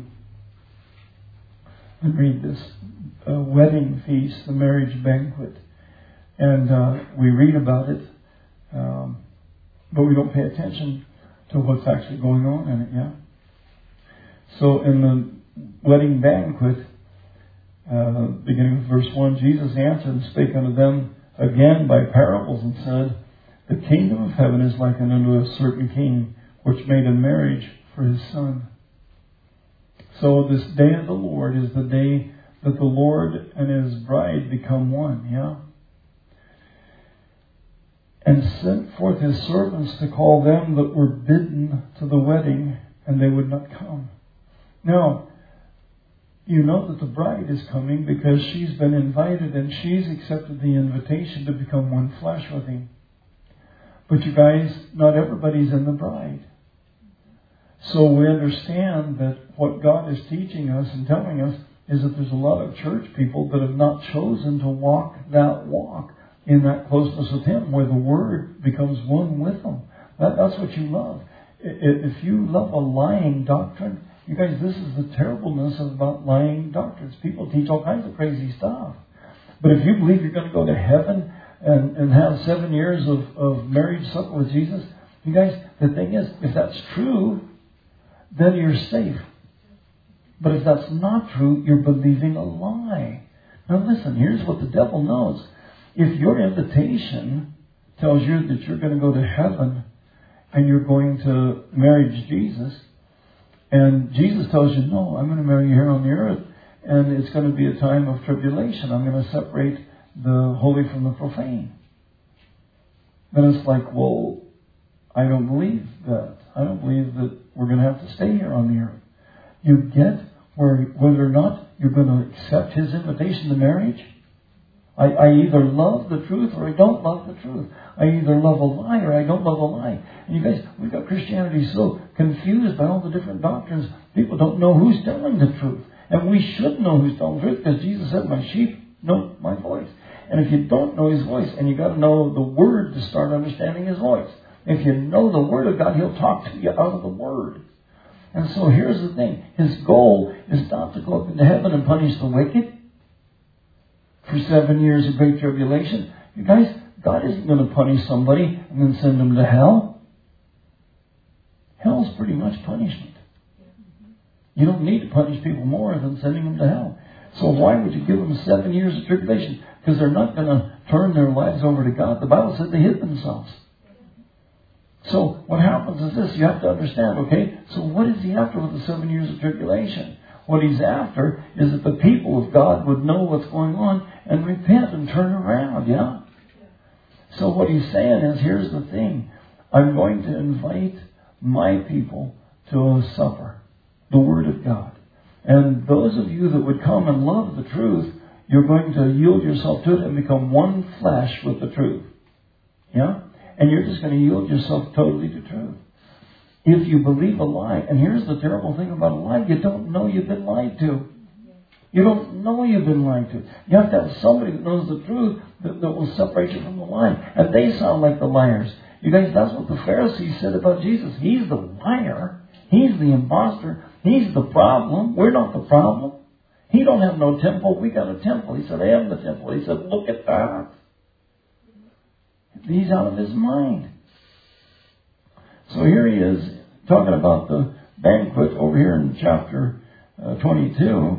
and read this wedding feast, the marriage banquet. And we read about it, but we don't pay attention to what's actually going on in it, yeah? So in the wedding banquet, beginning with verse 1, Jesus answered and spake unto them again by parables and said, The kingdom of heaven is likened unto a certain king, which made a marriage for his son. So this day of the Lord is the day that the Lord and his bride become one, yeah? And sent forth his servants to call them that were bidden to the wedding, and they would not come. Now, you know that the bride is coming because she's been invited and she's accepted the invitation to become one flesh with him. But you guys, not everybody's in the bride. So we understand that what God is teaching us and telling us is that there's a lot of church people that have not chosen to walk that walk in that closeness with him, where the Word becomes one with them. That's what you love. If you love a lying doctrine, you guys, this is the terribleness about lying doctrines. People teach all kinds of crazy stuff. But if you believe you're going to go to heaven and have 7 years of marriage supper with Jesus, you guys, the thing is, if that's true, then you're safe. But if that's not true, you're believing a lie. Now listen, here's what the devil knows. If your invitation tells you that you're going to go to heaven and you're going to marry Jesus, and Jesus tells you, no, I'm going to marry you here on the earth, and it's going to be a time of tribulation. I'm going to separate the holy from the profane. Then it's like, well, I don't believe that. I don't believe that we're going to have to stay here on the earth. You get whether or not you're going to accept his invitation to marriage. I either love the truth or I don't love the truth. I either love a lie or I don't love a lie. And you guys, we've got Christianity so confused by all the different doctrines. People don't know who's telling the truth. And we should know who's telling the truth, because Jesus said, my sheep know my voice. And if you don't know his voice, and you've got to know the Word to start understanding his voice. If you know the Word of God, he'll talk to you out of the Word. And so here's the thing. His goal is not to go up into heaven and punish the wicked for 7 years of great tribulation. You guys, God isn't going to punish somebody and then send them to hell. Hell's pretty much punishment. You don't need to punish people more than sending them to hell. So why would you give them 7 years of tribulation? Because they're not going to turn their lives over to God. The Bible said they hid themselves. So what happens is this. You have to understand, okay, so what is he after with the 7 years of tribulation? What he's after is that the people of God would know what's going on and repent and turn around, yeah? So what he's saying is, here's the thing. I'm going to invite my people to a supper, the Word of God. And those of you that would come and love the truth, you're going to yield yourself to it and become one flesh with the truth. Yeah? And you're just going to yield yourself totally to truth. If you believe a lie, and here's the terrible thing about a lie, you don't know you've been lied to. You don't know you've been lied to. You have to have somebody that knows the truth that will separate you from the lie. And they sound like the liars. You guys, that's what the Pharisees said about Jesus. He's the liar. He's the imposter. He's the problem. We're not the problem. He don't have no temple. We got a temple. He said, I am the temple. He said, look at that. He's out of his mind. So here he is talking about the banquet over here in chapter 22.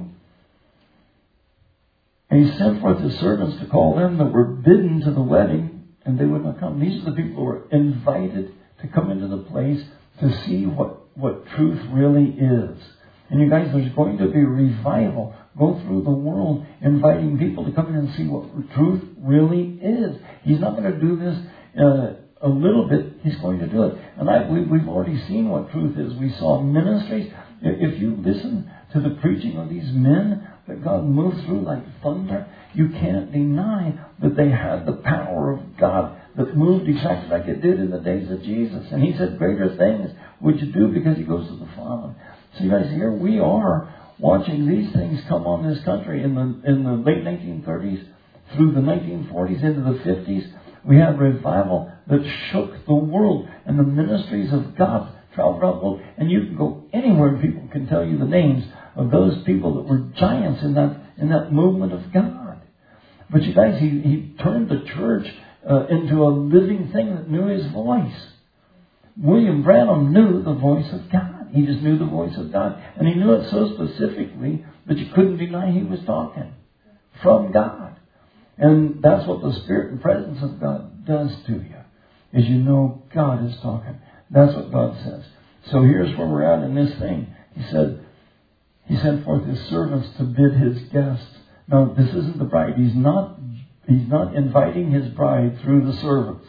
And he sent forth his servants to call them that were bidden to the wedding, and they would not come. These are the people who were invited to come into the place to see what truth really is. And you guys, there's going to be revival. Go through the world inviting people to come in and see what truth really is. He's not going to do this a little bit. He's going to do it. And I believe we've already seen what truth is. We saw ministries. If you listen to the preaching of these men that God moved through like thunder, you can't deny that they had the power of God that moved exactly like it did in the days of Jesus. And he said, greater things would you do, because he goes to the Father. So you guys, here we are watching these things come on this country in the late 1930s through the 1940s into the 50s. We had revival that shook the world, and the ministries of God traveled around the world. And you can go anywhere and people can tell you the names of those people that were giants in that movement of God. But you guys, he turned the church into a living thing that knew his voice. William Branham knew the voice of God. God. He just knew the voice of God. And he knew it so specifically that you couldn't deny he was talking from God. And that's what the Spirit and presence of God does to you, is you know God is talking. That's what God says. So here's where we're at in this thing. He said, He sent forth His servants to bid His guests. Now, this isn't the bride. He's not inviting His bride through the servants.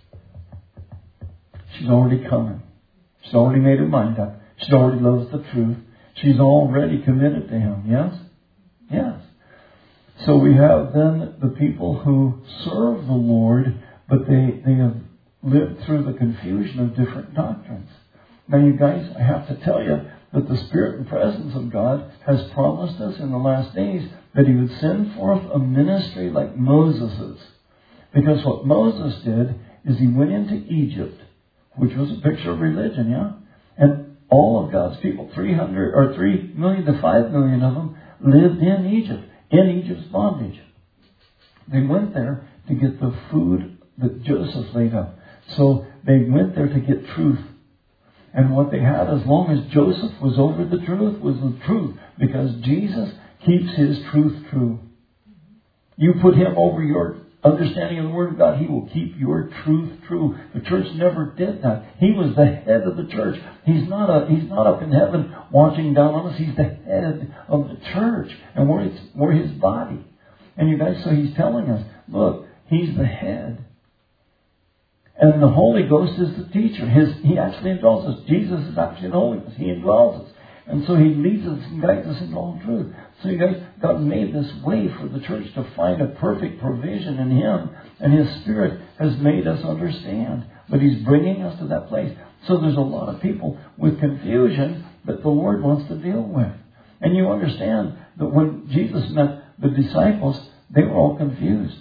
She's already coming. She's already made her mind up. She already loves the truth. She's already committed to Him. Yes? Yes. So we have then the people who serve the Lord, but they have lived through the confusion of different doctrines. Now, you guys, I have to tell you that the Spirit and presence of God has promised us in the last days that He would send forth a ministry like Moses's. Because what Moses did is he went into Egypt, which was a picture of religion, yeah? And all of God's people, 3 million to 5 million of them, lived in Egypt's bondage. They went there to get the food that Joseph laid up. So they went there to get truth. And what they had, as long as Joseph was over the truth, was the truth. Because Jesus keeps His truth true. You put Him over your understanding of the Word of God, He will keep your truth true. The church never did that. He was the head of the church. He's not up in heaven watching down on us. He's the head of the church. And we're His body. And you guys, so He's telling us, look, He's the head. And the Holy Ghost is the teacher. He actually indwells us. Jesus is actually the Holy Ghost. He indwells us. And so He leads us and guides us into all truth. So you guys, God made this way for the church to find a perfect provision in Him. And His Spirit has made us understand. But He's bringing us to that place. So there's a lot of people with confusion that the Lord wants to deal with. And you understand that when Jesus met the disciples, they were all confused.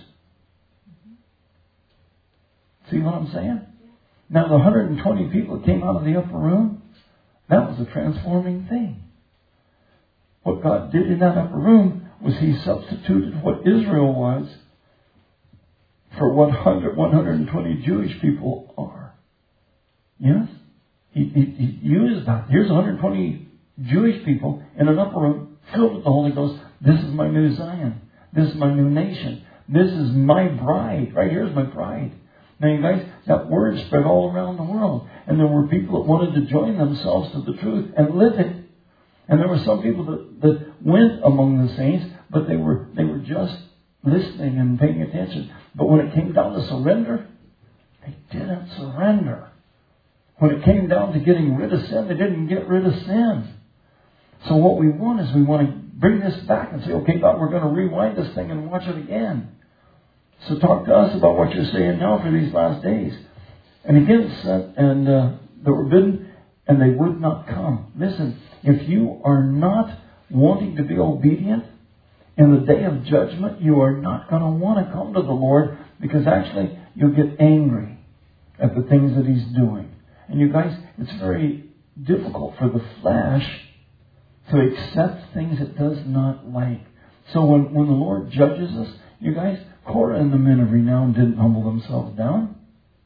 See what I'm saying? Now the 120 people that came out of the upper room, that was a transforming thing. What God did in that upper room was He substituted what Israel was for what 120 Jewish people are. Yes? He used that. Here's 120 Jewish people in an upper room filled with the Holy Ghost. This is my new Zion. This is my new nation. This is my bride. Right here's my bride. Now, you guys, that word spread all around the world. And there were people that wanted to join themselves to the truth and live it. And there were some people that went among the saints, but they were just listening and paying attention. But when it came down to surrender, they didn't surrender. When it came down to getting rid of sin, they didn't get rid of sin. So what we want is we want to bring this back and say, okay, God, we're going to rewind this thing and watch it again. So talk to us about what you're saying now for these last days. And again, they were bidden, and they would not come. Listen, if you are not wanting to be obedient, in the day of judgment, you are not going to want to come to the Lord, because actually you'll get angry at the things that He's doing. And you guys, it's very difficult for the flesh to accept things it does not like. So when the Lord judges us, you guys, Korah and the men of renown didn't humble themselves down.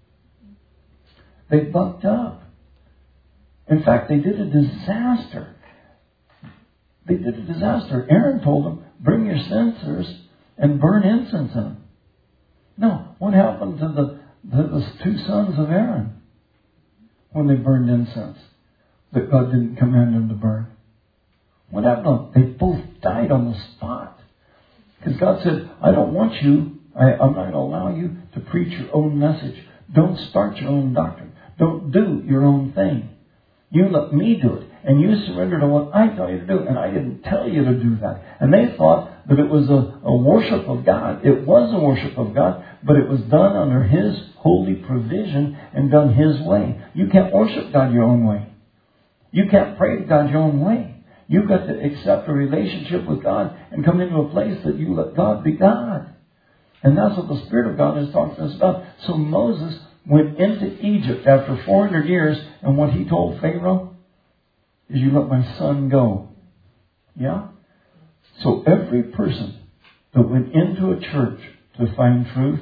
They bucked up. In fact, they did a disaster. Aaron told them, bring your censers and burn incense in them. No, what happened to the 2 sons of Aaron when they burned incense that God didn't command them to burn? What happened to them? They both died on the spot. Because God said, I don't want you, I'm not going to allow you to preach your own message. Don't start your own doctrine. Don't do your own thing. You let me do it. And you surrender to what I tell you to do. And I didn't tell you to do that. And they thought that it was a worship of God. It was a worship of God, but it was done under His holy provision and done His way. You can't worship God your own way. You can't pray to God your own way. You've got to accept a relationship with God and come into a place that you let God be God. And that's what the Spirit of God is talking to us about. So Moses went into Egypt after 400 years, and what he told Pharaoh is, you let my son go. Yeah? So every person that went into a church to find truth,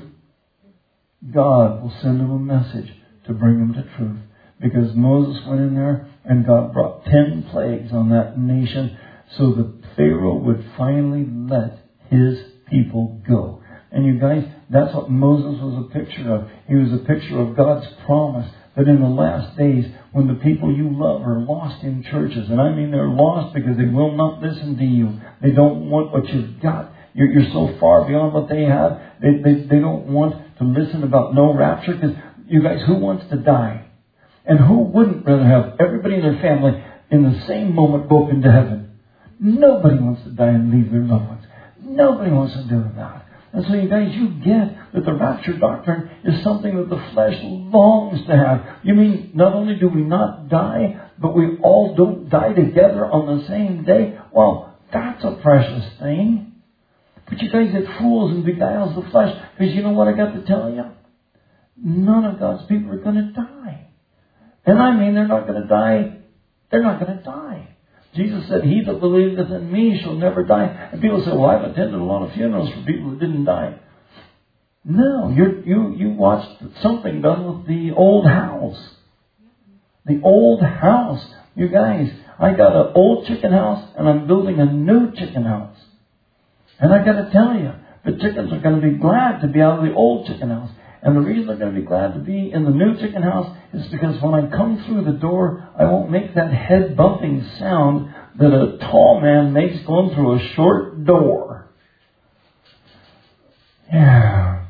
God will send them a message to bring them to truth. Because Moses went in there And God brought 10 plagues on that nation so that Pharaoh would finally let his people go. And you guys, that's what Moses was a picture of. He was a picture of God's promise that in the last days, when the people you love are lost in churches, and I mean they're lost because they will not listen to you. They don't want what you've got. You're so far beyond what they have. They don't want to listen about no rapture, because you guys, who wants to die? And who wouldn't rather have everybody in their family in the same moment go up into heaven? Nobody wants to die and leave their loved ones. Nobody wants to do that. And so you guys, you get that the rapture doctrine is something that the flesh longs to have. You mean not only do we not die, but we all don't die together on the same day? Well, that's a precious thing. But you guys, it fools and beguiles the flesh. Because you know what I got to tell you? None of God's people are going to die. And I mean, they're not going to die. They're not going to die. Jesus said, "He that believeth in me shall never die." And people say, "Well, I've attended a lot of funerals for people that didn't die." No, you watched something done with the old house. The old house. You guys, I got an old chicken house and I'm building a new chicken house. And I got to tell you, the chickens are going to be glad to be out of the old chicken house. And the reason they're going to be glad to be in the new chicken house is because when I come through the door, I won't make that head bumping sound that a tall man makes going through a short door. Yeah.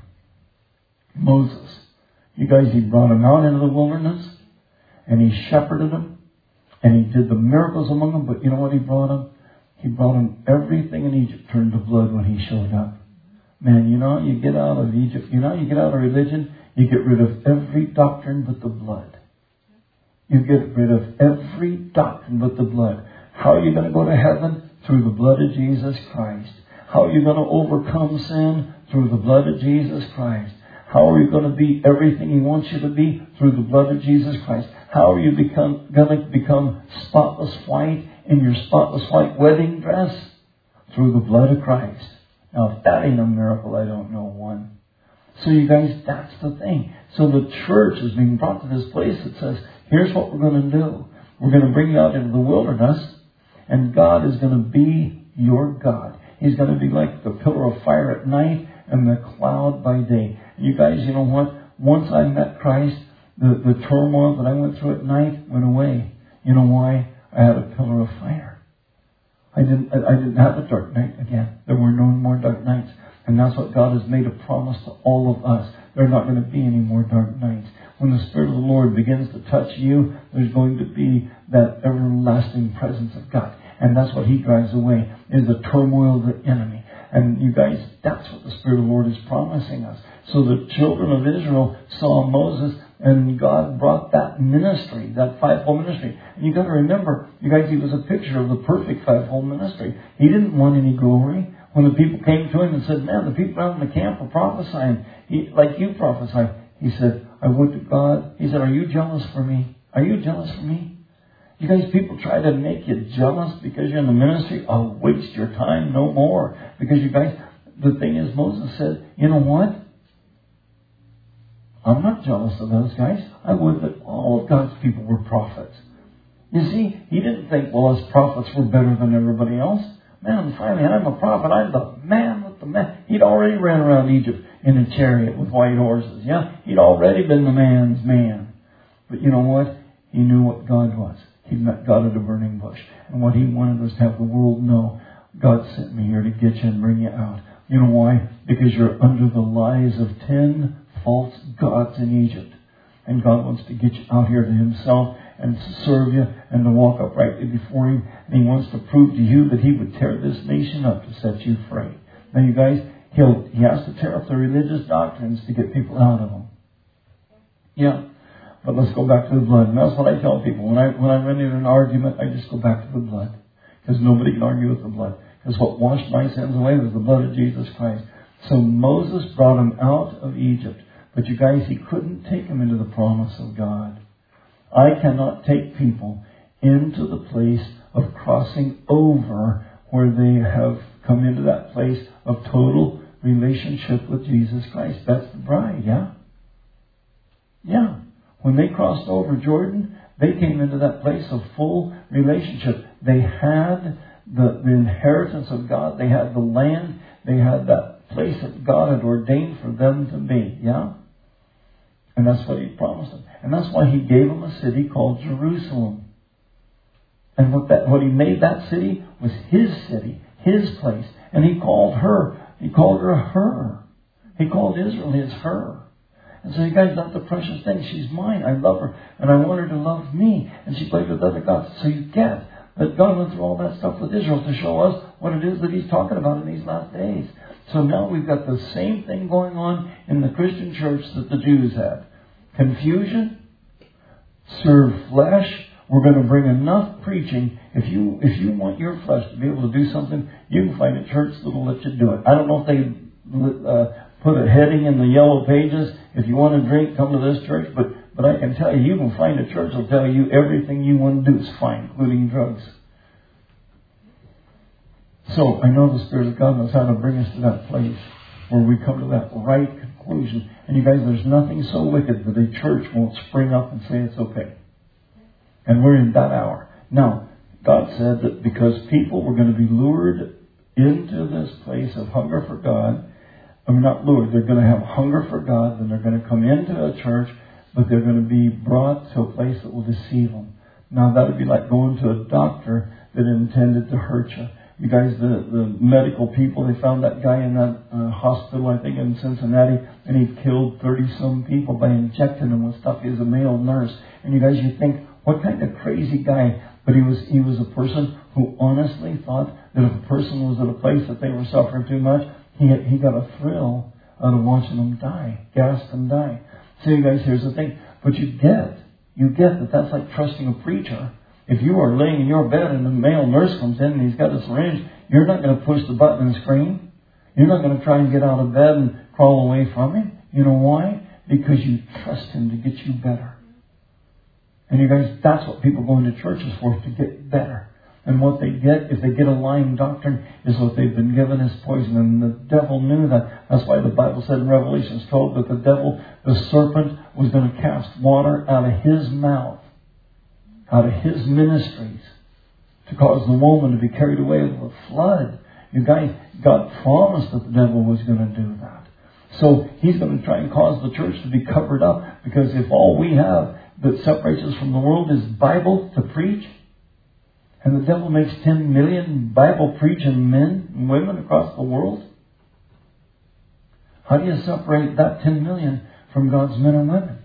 Moses. You guys, he brought him out into the wilderness and he shepherded them and he did the miracles among them. But you know what he brought him? He brought him everything in Egypt turned to blood when he showed up. Man, you know, you get out of Egypt, you know, you get out of religion, you get rid of every doctrine but the blood. You get rid of every doctrine but the blood. How are you going to go to heaven? Through the blood of Jesus Christ. How are you going to overcome sin? Through the blood of Jesus Christ. How are you going to be everything He wants you to be? Through the blood of Jesus Christ. How are you going to become spotless white in your spotless white wedding dress? Through the blood of Christ. Now, if that ain't a miracle, I don't know one. So you guys, that's the thing. So the church is being brought to this place that says, here's what we're going to do. We're going to bring you out into the wilderness, and God is going to be your God. He's going to be like the pillar of fire at night and the cloud by day. You guys, you know what? Once I met Christ, the turmoil that I went through at night went away. You know why? I had a pillar of fire. I didn't have a dark night again. There were no more dark nights. And that's what God has made a promise to all of us. There are not going to be any more dark nights. When the Spirit of the Lord begins to touch you, there's going to be that everlasting presence of God. And that's what He drives away, is the turmoil of the enemy. And you guys, that's what the Spirit of the Lord is promising us. So the children of Israel saw Moses, and God brought that ministry, that fivefold ministry. And you got to remember, you guys, he was a picture of the perfect fivefold ministry. He didn't want any glory. When the people came to him and said, "Man, the people out in the camp are prophesying, like you prophesy," he said, "I would to God." He said, "Are you jealous for me? Are you jealous for me?" You guys, people try to make you jealous because you're in the ministry. I'll waste your time no more. Because you guys, the thing is, Moses said, you know what? I'm not jealous of those guys. I would that all of God's people were prophets. You see, he didn't think, well, us prophets were better than everybody else. Man, finally, I'm a prophet. I'm the man with the man. He'd already ran around Egypt in a chariot with white horses. Yeah, he'd already been the man's man. But you know what? He knew what God was. He met God at a burning bush. And what He wanted was to have the world know, God sent me here to get you and bring you out. You know why? Because you're under the lies of 10 false gods in Egypt. And God wants to get you out here to Himself and to serve you and to walk uprightly before Him. And He wants to prove to you that He would tear this nation up to set you free. Now you guys, He has to tear up the religious doctrines to get people out of them. Yeah. But let's go back to the blood. And that's what I tell people. When I run into an argument, I just go back to the blood. Because nobody can argue with the blood. Because what washed my sins away was the blood of Jesus Christ. So Moses brought him out of Egypt. But you guys, he couldn't take him into the promise of God. I cannot take people into the place of crossing over where they have come into that place of total relationship with Jesus Christ. That's the bride, yeah? Yeah. When they crossed over Jordan, They came into that place of full relationship. They had the inheritance of God. They had the land. They had that place that God had ordained for them to be. Yeah? And that's what He promised them. And that's why He gave them a city called Jerusalem. And what He made that city was His city, His place. And He called her her. He called Israel His her. And so you guys, that's the precious thing. She's mine. I love her. And I want her to love me. And she played with other gods. So you get that God went through all that stuff with Israel to show us what it is that He's talking about in these last days. So now we've got the same thing going on in the Christian church that the Jews had. Confusion. Serve flesh. We're going to bring enough preaching. If you want your flesh to be able to do something, you can find a church that will let you do it. I don't know if they put a heading in the yellow pages. If you want to drink, come to this church. But I can tell you can find a church that will tell you everything you want to do is fine, including drugs. So I know the Spirit of God knows how to bring us to that place where we come to that right conclusion. And you guys, there's nothing so wicked that a church won't spring up and say it's okay. And we're in that hour. Now, God said that because people were going to be lured into this place of hunger for God, not lured, they're going to have hunger for God, and they're going to come into a church, but they're going to be brought to a place that will deceive them. Now, that would be like going to a doctor that intended to hurt you. You guys, the medical people, they found that guy in that hospital, I think in Cincinnati, and he killed 30-some people by injecting them with stuff. He was a male nurse. And you guys, you think, what kind of crazy guy? But he was a person who honestly thought that if a person was at a place that they were suffering too much, he got a thrill out of watching them die, gasp and die. So you guys, here's the thing. But you get that that's like trusting a preacher. If you are laying in your bed and a male nurse comes in and he's got a syringe, you're not going to push the button and scream. You're not going to try and get out of bed and crawl away from him. You know why? Because you trust him to get you better. And you guys, that's what people go into churches for, to get better. And what they get, if they get a lying doctrine, is what they've been given as poison. And the devil knew that. That's why the Bible said in Revelation, it's told that the devil, the serpent, was going to cast water out of his mouth, out of his ministries, to cause the woman to be carried away with a flood. You guys, God promised that the devil was going to do that. So he's going to try and cause the church to be covered up, because if all we have that separates us from the world is Bible to preach, and the devil makes 10 million Bible preaching men and women across the world, how do you separate that 10 million from God's men and women?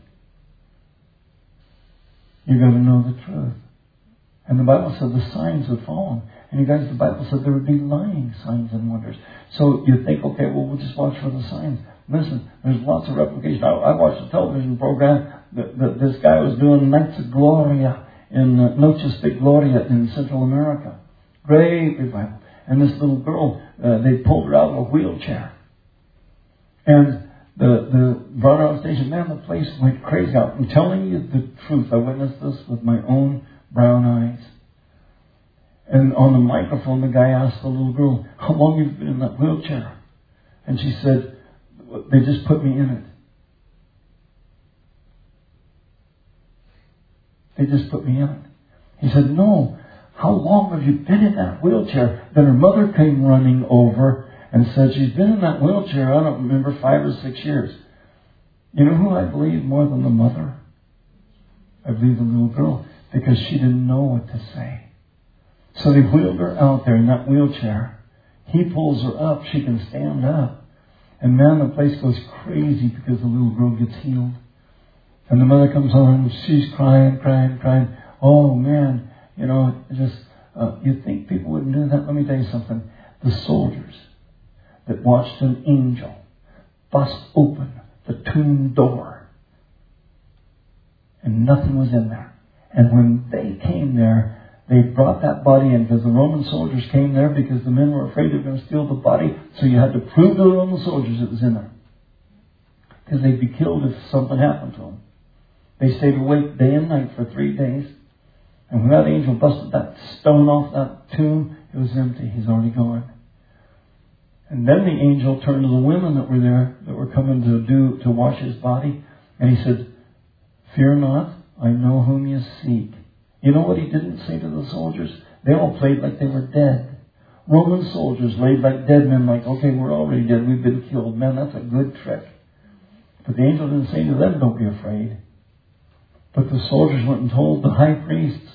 You've got to know the truth. And the Bible said the signs would follow. And you guys, the Bible said there would be lying signs and wonders. So you think, okay, well, we'll just watch for the signs. Listen, there's lots of replication. I watched a television program that this guy was doing Nights of Gloria in Noches de Gloria in Central America. Great revival. And this little girl, they pulled her out of a wheelchair. And the brought her on stage, and man, the place went crazy out. I'm telling you the truth. I witnessed this with my own brown eyes. And on the microphone, the guy asked the little girl, how long have you been in that wheelchair? And she said, they just put me in it. They just put me in it. He said, no, how long have you been in that wheelchair? Then her mother came running over and said, she's been in that wheelchair, I don't remember, 5 or 6 years. You know who I believe more than the mother? I believe the little girl, because she didn't know what to say. So they wheeled her out there in that wheelchair. He pulls her up, she can stand up. And man, the place goes crazy because the little girl gets healed. And the mother comes home and she's crying. Oh man, you'd think people wouldn't do that. Let me tell you something. The soldiers that watched an angel bust open the tomb door, and nothing was in there. And when they came there, they brought that body in, because the Roman soldiers came there because the men were afraid they were going to steal the body. So you had to prove to the Roman soldiers it was in there, because they'd be killed if something happened to them. They stayed awake day and night for 3 days. And when that angel busted that stone off that tomb, it was empty. He's already gone. And then the angel turned to the women that were there, that were coming to wash his body. And he said, fear not, I know whom you seek. You know what he didn't say to the soldiers? They all played like they were dead. Roman soldiers laid like dead men, like, okay, we're already dead. We've been killed. Man, that's a good trick. But the angel didn't say to them, don't be afraid. But the soldiers went and told the high priests,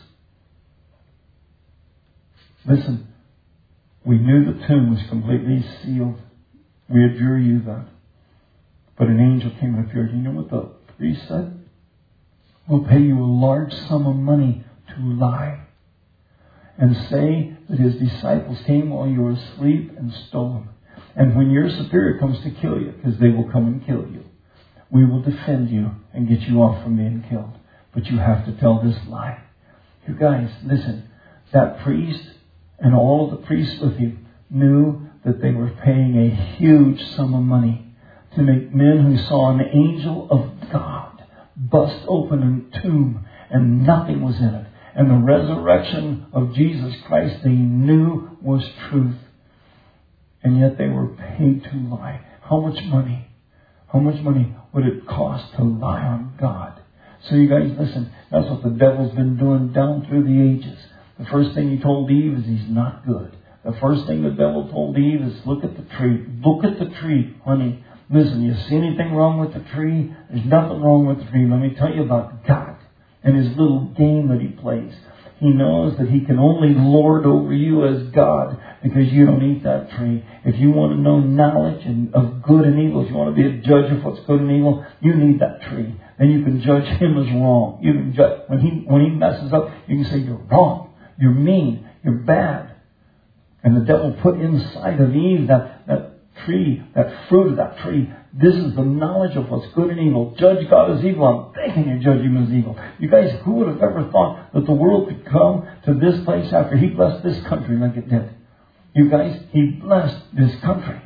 listen, we knew the tomb was completely sealed. We adjure you that. But an angel came and appeared. You know what the priest said? We'll pay you a large sum of money to lie and say that his disciples came while you were asleep and stole him. And when your superior comes to kill you, because they will come and kill you, we will defend you and get you off from being killed. But you have to tell this lie. You guys, listen, that priest and all of the priests with you knew that they were paying a huge sum of money to make men who saw an angel of God bust open a tomb and nothing was in it. And the resurrection of Jesus Christ they knew was truth. And yet they were paid to lie. How much money? How much money would it cost to lie on God? So you guys, listen, that's what the devil's been doing down through the ages. The first thing he told Eve is he's not good. The first thing the devil told Eve is look at the tree. Look at the tree, honey. Listen, you see anything wrong with the tree? There's nothing wrong with the tree. Let me tell you about God and his little game that he plays. He knows that he can only lord over you as God because you don't eat that tree. If you want to know knowledge of good and evil, if you want to be a judge of what's good and evil, you need that tree. Then you can judge him as wrong. You can judge when he messes up, you can say you're wrong, you're mean, you're bad. And the devil put inside of Eve that tree, that fruit of that tree. This is the knowledge of what's good and evil. Judge God as evil. I'm thinking you judge him as evil. You guys, who would have ever thought that the world could come to this place after he blessed this country like it did? You guys, he blessed this country.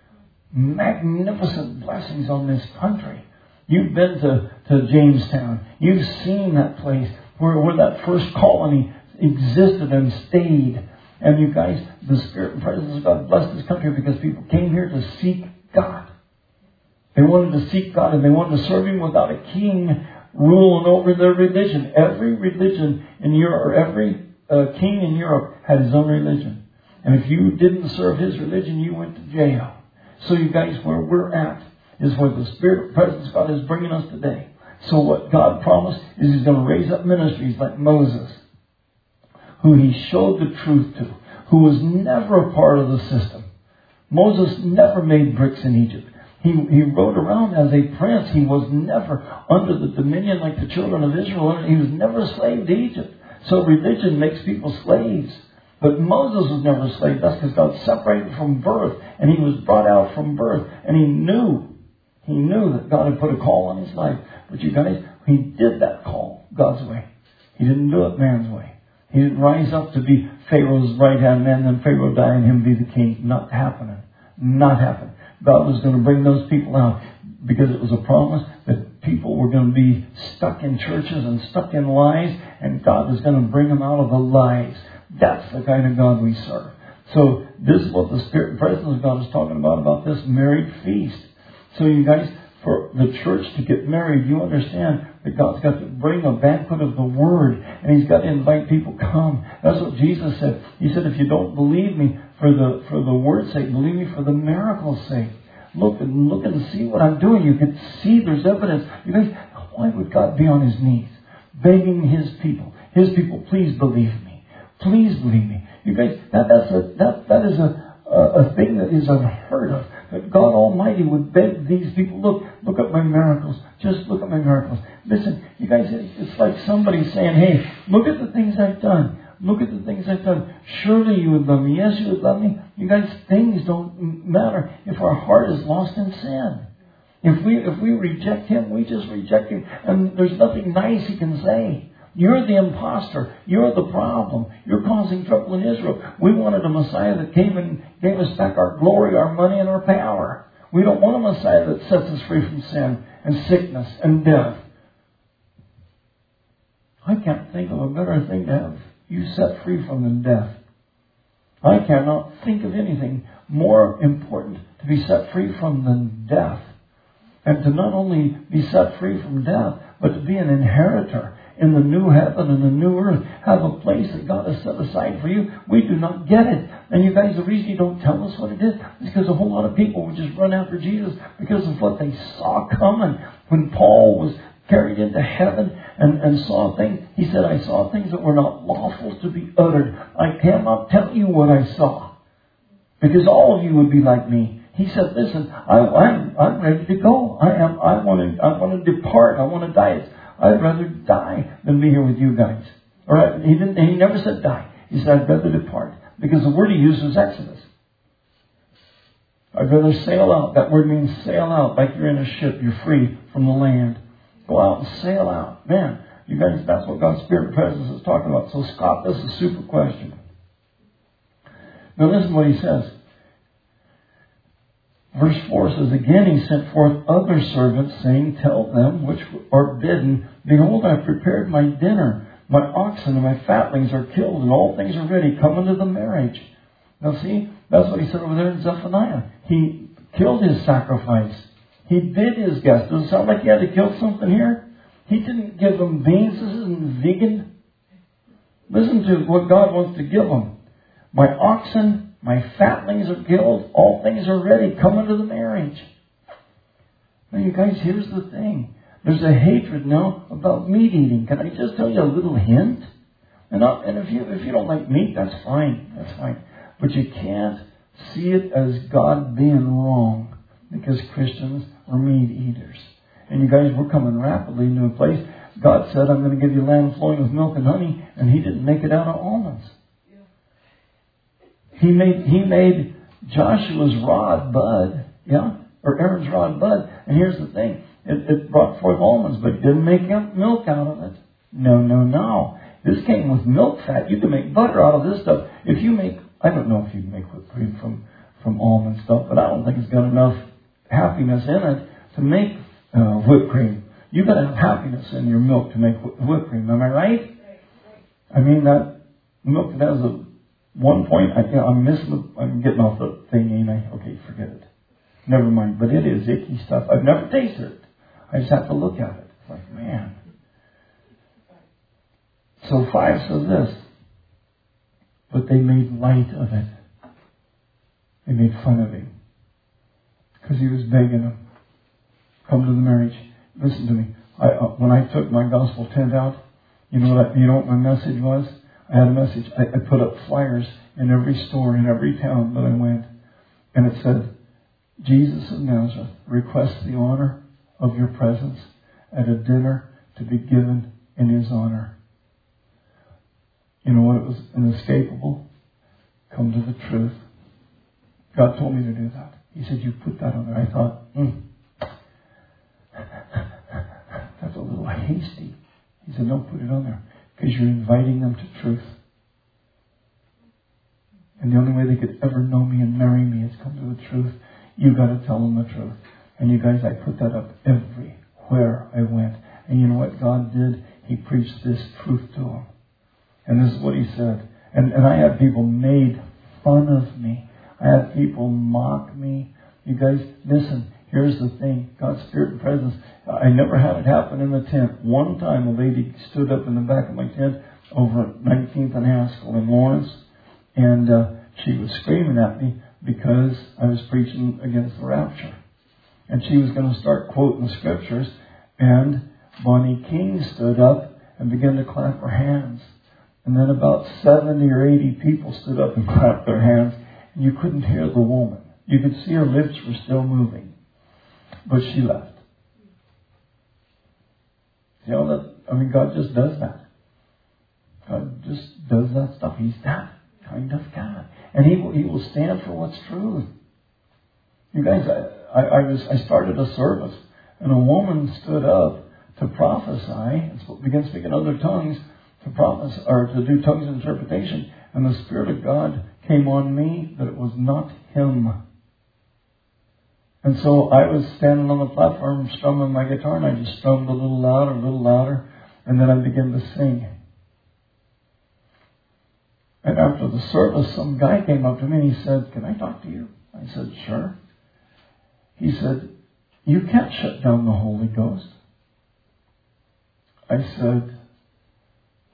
Magnificent blessings on this country. You've been to Jamestown. You've seen that place where that first colony existed and stayed. And you guys, the Spirit and presence of God blessed this country because people came here to seek God. They wanted to seek God and they wanted to serve him without a king ruling over their religion. Every religion in Europe, or every king in Europe had his own religion. And if you didn't serve his religion, you went to jail. So you guys, where we're at is where the Spirit and presence of God is bringing us today. So what God promised is he's going to raise up ministries like Moses, who he showed the truth to, who was never a part of the system. Moses never made bricks in Egypt. He rode around as a prince. He was never under the dominion like the children of Israel. He was never a slave to Egypt. So religion makes people slaves. But Moses was never a slave. That's because God separated from birth. And he was brought out from birth. And he knew that God had put a call on his life. But you guys, he did that call God's way. He didn't do it man's way. He didn't rise up to be Pharaoh's right-hand man, then Pharaoh die and him be the king. Not happening. Not happening. God was going to bring those people out because it was a promise that people were going to be stuck in churches and stuck in lies, and God was going to bring them out of the lies. That's the kind of God we serve. So this is what the Spirit and presence of God is talking about this married feast. So you guys, for the church to get married, you understand that God's got to bring a banquet of the Word, and he's got to invite people come. That's what Jesus said. He said, if you don't believe me for the Word's sake, believe me for the miracle's sake. Look and see what I'm doing. You can see there's evidence. You guys, why would God be on his knees, begging his people, please believe me. Please believe me. You guys, that is a thing that is unheard of. That God Almighty would beg these people, look at my miracles. Just look at my miracles. Listen, you guys, it's like somebody saying, hey, look at the things I've done. Look at the things I've done. Surely you would love me. Yes, you would love me. You guys, things don't matter if our heart is lost in sin. If we reject him, we just reject him. And there's nothing nice he can say. You're the imposter. You're the problem. You're causing trouble in Israel. We wanted a Messiah that came and gave us back our glory, our money, and our power. We don't want a Messiah that sets us free from sin and sickness and death. I can't think of a better thing to have you set free from than death. I cannot think of anything more important to be set free from than death. And to not only be set free from death, but to be an inheritor. in the new heaven and the new earth, have a place that God has set aside for you. We do not get it. And you guys, the reason you don't tell us what it is because a whole lot of people would just run after Jesus because of what they saw coming. When Paul was carried into heaven and saw things, he said, I saw things that were not lawful to be uttered. I cannot tell you what I saw, because all of you would be like me. He said, listen, I'm ready to go. I want to depart. I want to die. I'd rather die than be here with you guys. All right? He never said die. He said, I'd rather depart. Because the word he used was Exodus. I'd rather sail out. That word means sail out, like you're in a ship. You're free from the land. Go out and sail out. Man, you guys, that's what God's Spirit and presence is talking about. So Scott, this is a super question. Now listen to what he says. Verse 4 says, again he sent forth other servants, saying, tell them which are bidden, behold, I have prepared my dinner. My oxen and my fatlings are killed, and all things are ready. Come unto the marriage. Now see, that's what he said over there in Zephaniah. He killed his sacrifice. He bid his guests. Does it sound like he had to kill something here? He didn't give them beans. This isn't vegan. Listen to what God wants to give them. My oxen, my fatlings are killed. All things are ready. Come unto the marriage. Now you guys, here's the thing. There's a hatred now about meat eating. Can I just tell you a little hint? And if you don't like meat, that's fine. That's fine. But you can't see it as God being wrong, because Christians are meat eaters. And you guys, we're coming rapidly into a place. God said, I'm going to give you land flowing with milk and honey. And He didn't make it out of almonds. He made Joshua's rod bud. Yeah? Or Aaron's rod bud. And here's the thing. It brought forth almonds, but it didn't make milk out of it. No. This came with milk fat. You can make butter out of this stuff. If you make, I don't know if you can make whipped cream from almond stuff, but I don't think it's got enough happiness in it to make whipped cream. You've got to have happiness in your milk to make whipped cream. Am I right? I mean, that milk that has a 1 point, I'm getting off the thing, ain't I? Okay, forget it. Never mind. But it is icky stuff. I've never tasted it. I just have to look at it. It's like, man. So 5 says this. But they made light of it. They made fun of him. Because he was begging them. Come to the marriage. Listen to me. When I took my gospel tent out, you know what my message was? I had a message. I put up flyers in every store, in every town that I went. And it said, Jesus of Nazareth requests the honor of your presence at a dinner to be given in His honor. You know what? It was inescapable. Come to the truth. God told me to do that. He said, you put that on there. I thought, that's a little hasty. He said, don't put it on there, because you're inviting them to truth. And the only way they could ever know me and marry me is come to the truth. You got to tell them the truth. And you guys, I put that up everywhere I went. And you know what God did? He preached this truth to them. And this is what He said. And I had people made fun of me. I had people mock me. You guys, listen, here's the thing. God's Spirit and presence. I never had it happen in the tent. One time a lady stood up in the back of my tent over at 19th and Haskell in Lawrence. And she was screaming at me because I was preaching against the rapture. And she was going to start quoting the scriptures. And Bonnie King stood up and began to clap her hands. And then about 70 or 80 people stood up and clapped their hands. And you couldn't hear the woman. You could see her lips were still moving. But she left. You know that? God just does that. God just does that stuff. He's that kind of God. And He will stand for what's true. You guys, I started a service, and a woman stood up to prophesy and began speaking other tongues to prophesy, or to do tongues of interpretation. And the Spirit of God came on me that it was not Him. And so I was standing on the platform strumming my guitar, and I just strummed a little louder, and then I began to sing. And after the service, some guy came up to me and he said, "Can I talk to you?" I said, "Sure." He said, "You can't shut down the Holy Ghost." I said,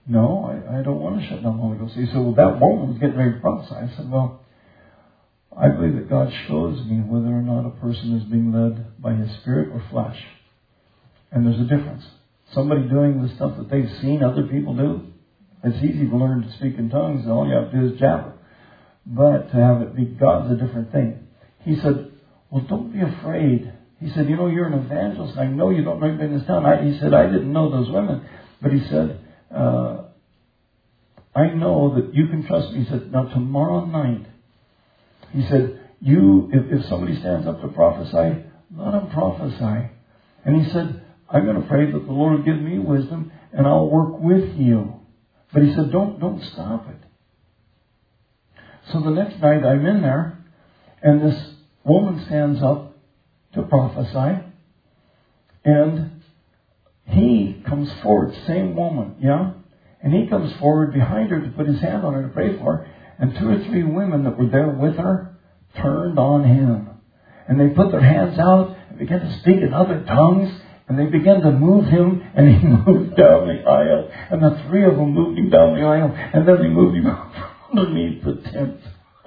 no, I don't want to shut down the Holy Ghost. He said, well, that woman was getting ready to prophesy. I said, well, I believe that God shows me whether or not a person is being led by his spirit or flesh. And there's a difference. Somebody doing the stuff that they've seen other people do, it's easy to learn to speak in tongues. All you have to do is jabber. But to have it be God's a different thing. He said, well, don't be afraid. He said, you know, you're an evangelist. I know you don't know anybody in this town. He said, I didn't know those women. But he said, I know that you can trust me. He said, now tomorrow night, he said, if somebody stands up to prophesy, let them prophesy. And he said, I'm going to pray that the Lord will give me wisdom and I'll work with you. But he said, don't stop it. So the next night I'm in there and this woman stands up to prophesy and he comes forward, same woman, yeah? And he comes forward behind her to put his hand on her to pray for her. And 2 or 3 women that were there with her turned on him. And they put their hands out and began to speak in other tongues. And they began to move him. And he moved down the aisle. And the 3 of them moved him down the aisle. And then they moved him underneath the tent.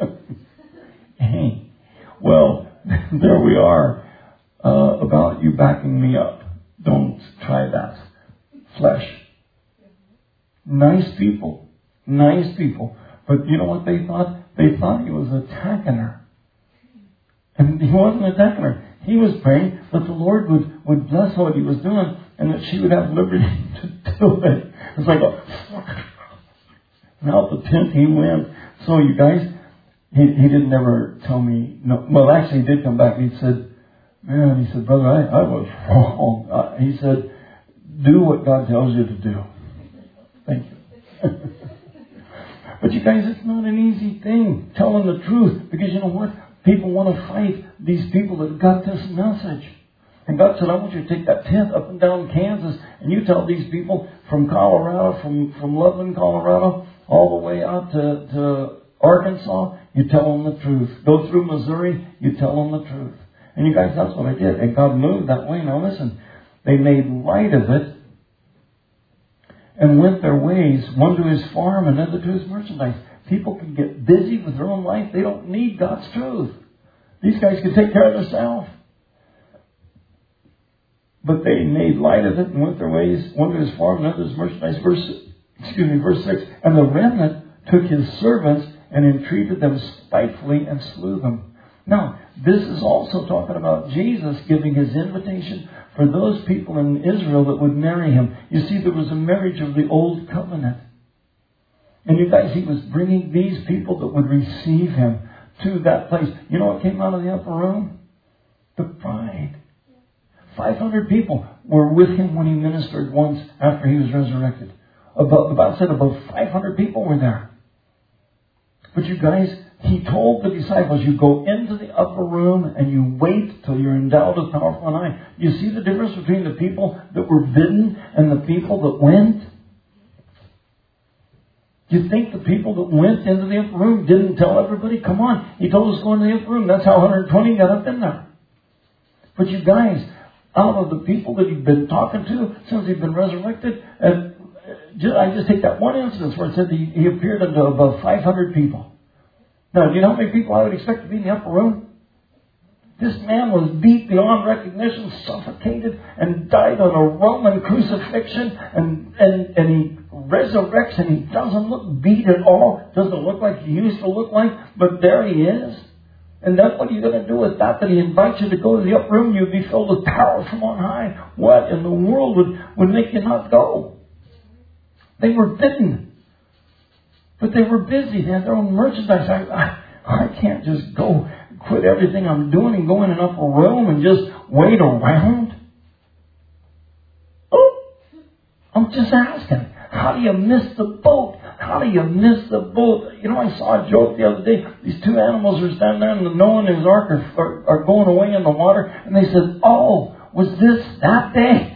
Hey, well, there we are. About you backing me up. Don't try that. Flesh. Nice people. Nice people. But you know what they thought? They thought he was attacking her. And he wasn't attacking her. He was praying that the Lord would bless what he was doing and that she would have liberty to do it. It's like, and out the tent he went. So you guys, he didn't ever tell me, no. Well, actually he did come back. He said, man, he said, brother, I was wrong. He said, do what God tells you to do. Thank you. But you guys, it's not an easy thing, telling the truth. Because you know what? People want to fight these people that got this message. And God said, I want you to take that tent up and down Kansas, and you tell these people from Colorado, from Loveland, Colorado, all the way out to Arkansas, you tell them the truth. Go through Missouri, you tell them the truth. And you guys, that's what I did. And God moved that way. Now listen, they made light of it and went their ways, one to his farm, another to his merchandise. People can get busy with their own life. They don't need God's truth. These guys can take care of themselves. But they made light of it and went their ways, one to his farm, another to his merchandise. Verse 6. And the remnant took his servants and entreated them spitefully and slew them. Now, this is also talking about Jesus giving his invitation for those people in Israel that would marry him. You see, there was a marriage of the old covenant. And you guys, he was bringing these people that would receive him to that place. You know what came out of the upper room? The bride. 500 people were with him when he ministered once after he was resurrected. The Bible said about 500 people were there. But you guys, he told the disciples, you go into the upper room and you wait till you're endowed with power from on high. You see the difference between the people that were bidden and the people that went? You think the people that went into the upper room didn't tell everybody? Come on, he told us to go into the upper room. That's how 120 got up in there. But you guys, out of the people that he'd been talking to since he'd been resurrected, I just take that one instance where it said he appeared unto above 500 people. Now, do you know how many people I would expect to be in the upper room? This man was beat beyond recognition, suffocated, and died on a Roman crucifixion, and he resurrects, and he doesn't look beat at all. Doesn't look like he used to look like, but there he is. And that's what you're going to do with that he invites you to go to the upper room. You'll be filled with power from on high. What in the world would make you not go? They were bidden. But they were busy. They had their own merchandise. I can't just go quit everything I'm doing and go in an upper room and just wait around. Oh, I'm just asking. How do you miss the boat? How do you miss the boat? You know, I saw a joke the other day. These 2 animals are standing there and Noah and his ark are going away in the water. And they said, oh, was this that day?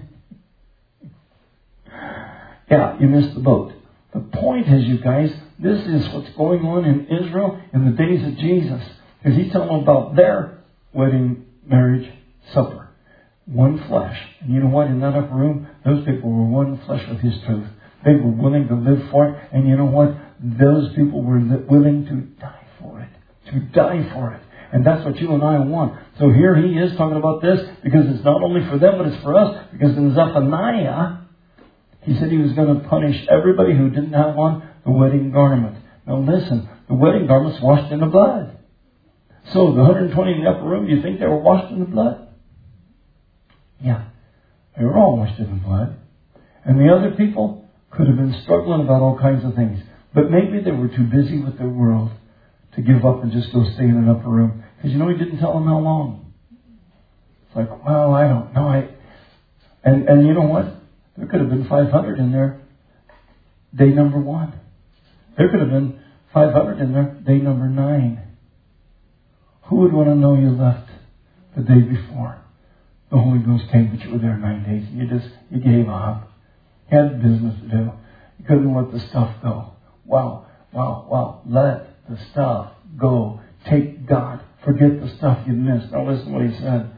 Yeah, you missed the boat. The point is, you guys, this is what's going on in Israel in the days of Jesus. Because he's telling them about their wedding, marriage, supper. One flesh. And you know what? In that upper room, those people were one flesh with his truth. They were willing to live for it. And you know what? Those people were willing to die for it. To die for it. And that's what you and I want. So here he is talking about this because it's not only for them, but it's for us. Because in Zephaniah, he said he was going to punish everybody who didn't have on the wedding garment. Now listen, the wedding garment's washed in the blood. So the 120 in the upper room, do you think they were washed in the blood? Yeah. They were all washed in the blood. And the other people could have been struggling about all kinds of things. But maybe they were too busy with their world to give up and just go stay in an upper room. Because he didn't tell them how long. It's like, well, I don't know. And you know what? There could have been 500 in there day number 1. There could have been 500 in there day number 9. Who would want to know you left the day before? The Holy Ghost came, but you were there 9 days. You gave up. You had business to do. You couldn't let the stuff go. Wow. Let the stuff go. Take God. Forget the stuff you missed. Now listen to what he said.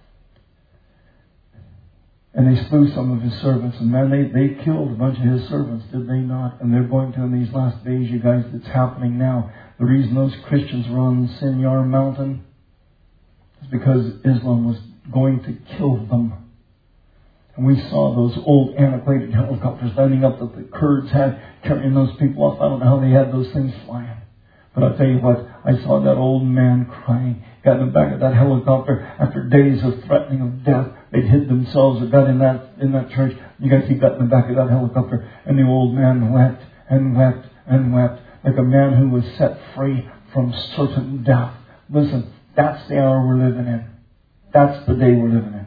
And they slew some of his servants. And man, they killed a bunch of his servants, did they not? And they're going to in these last days, you guys, it's happening now. The reason those Christians were on Sinjar Mountain is because Islam was going to kill them. And we saw those old antiquated helicopters landing up that the Kurds had, carrying those people off. I don't know how they had those things flying. But I'll tell you what, I saw that old man crying. Got in the back of that helicopter after days of threatening of death. They'd hid themselves or got in that church. You guys, he got in the back of that helicopter, and the old man wept and wept and wept like a man who was set free from certain death. Listen, that's the hour we're living in. That's the day we're living in.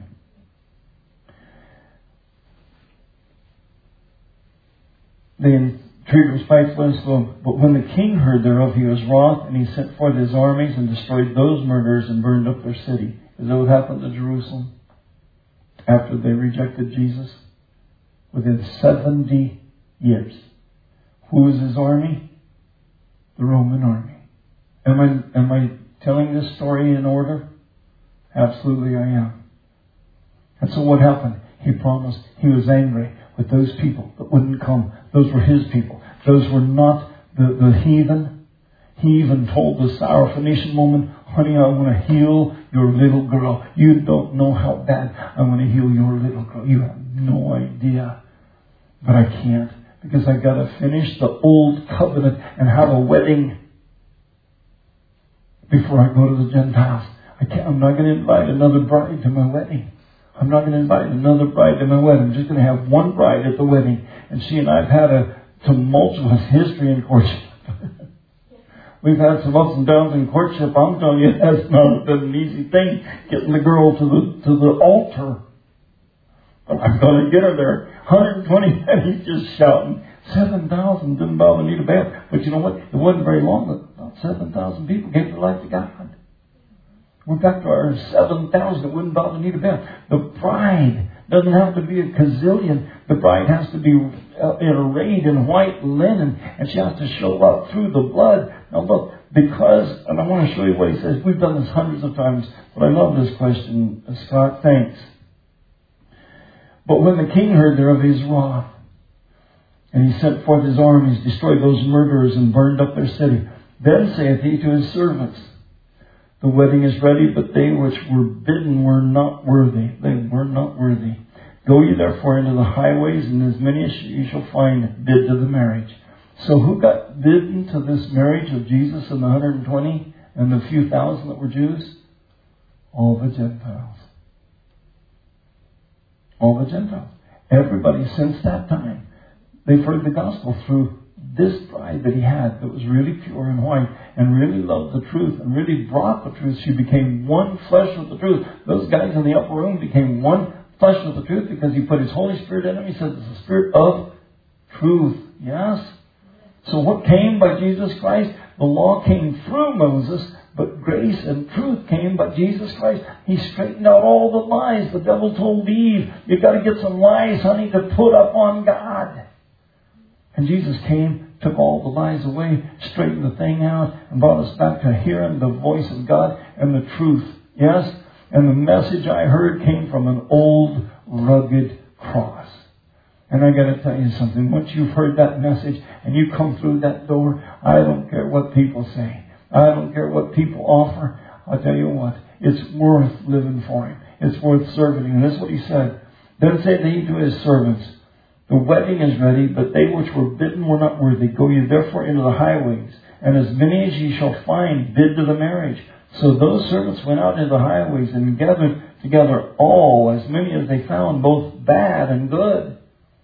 They entreated spitefully, but when the king heard thereof, he was wroth, and he sent forth his armies and destroyed those murderers and burned up their city. Is that what happened to Jerusalem after they rejected Jesus? Within 70 years. Who was his army? The Roman army. Am I telling this story in order? Absolutely I am. And so what happened? He promised, he was angry with those people that wouldn't come. Those were his people. Those were not the heathen. He even told the Syrophoenician woman, honey, I want to heal your little girl. You don't know how bad I want to heal your little girl. You have no idea. But I can't, because I got to finish the old covenant and have a wedding before I go to the Gentiles. I'm not going to invite another bride to my wedding. I'm not going to invite another bride to my wedding. I'm just going to have one bride at the wedding. And she and I have had a tumultuous history in courtship. We've had some ups and downs in courtship. I'm telling you, that's not been an easy thing, getting the girl to the altar. But I'm going to get her there. 120 men, he's just shouting. 7,000 didn't bother me to bed. But you know what? It wasn't very long that about 7,000 people gave their life to God. We're back to our 7,000 that wouldn't bother me to bed. The bride doesn't have to be a gazillion. The bride has to be arrayed in white linen, and she has to show up through the blood. Now look, because, and I want to show you what he says. We've done this hundreds of times, but I love this question, Scott. Thanks. But when the king heard thereof, he was wroth, and he sent forth his armies, destroyed those murderers, and burned up their city. Then saith he to his servants, the wedding is ready, but they which were bidden were not worthy. They were not worthy. Go ye therefore into the highways, and as many as you shall find, bid to the marriage. So who got bidden to this marriage of Jesus and the 120 and the few thousand that were Jews? All the Gentiles. All the Gentiles. Everybody since that time. They've heard the gospel through this bride that he had that was really pure and white and really loved the truth and really brought the truth. She became one flesh with the truth. Those guys in the upper room became one flesh with the truth because he put his Holy Spirit in them. He said it's the Spirit of truth. Yes? So what came by Jesus Christ? The law came through Moses, but grace and truth came by Jesus Christ. He straightened out all the lies. The devil told Eve, you've got to get some lies, honey, to put up on God. And Jesus came, took all the lies away, straightened the thing out, and brought us back to hearing the voice of God and the truth. Yes? And the message I heard came from an old, rugged cross. And I got to tell you something. Once you've heard that message and you come through that door, I don't care what people say. I don't care what people offer. I'll tell you what, it's worth living for Him. It's worth serving Him. And that's what He said. Then said He to His servants, the wedding is ready, but they which were bidden were not worthy. Go ye therefore into the highways, and as many as ye shall find, bid to the marriage. So those servants went out into the highways and gathered together all, as many as they found, both bad and good.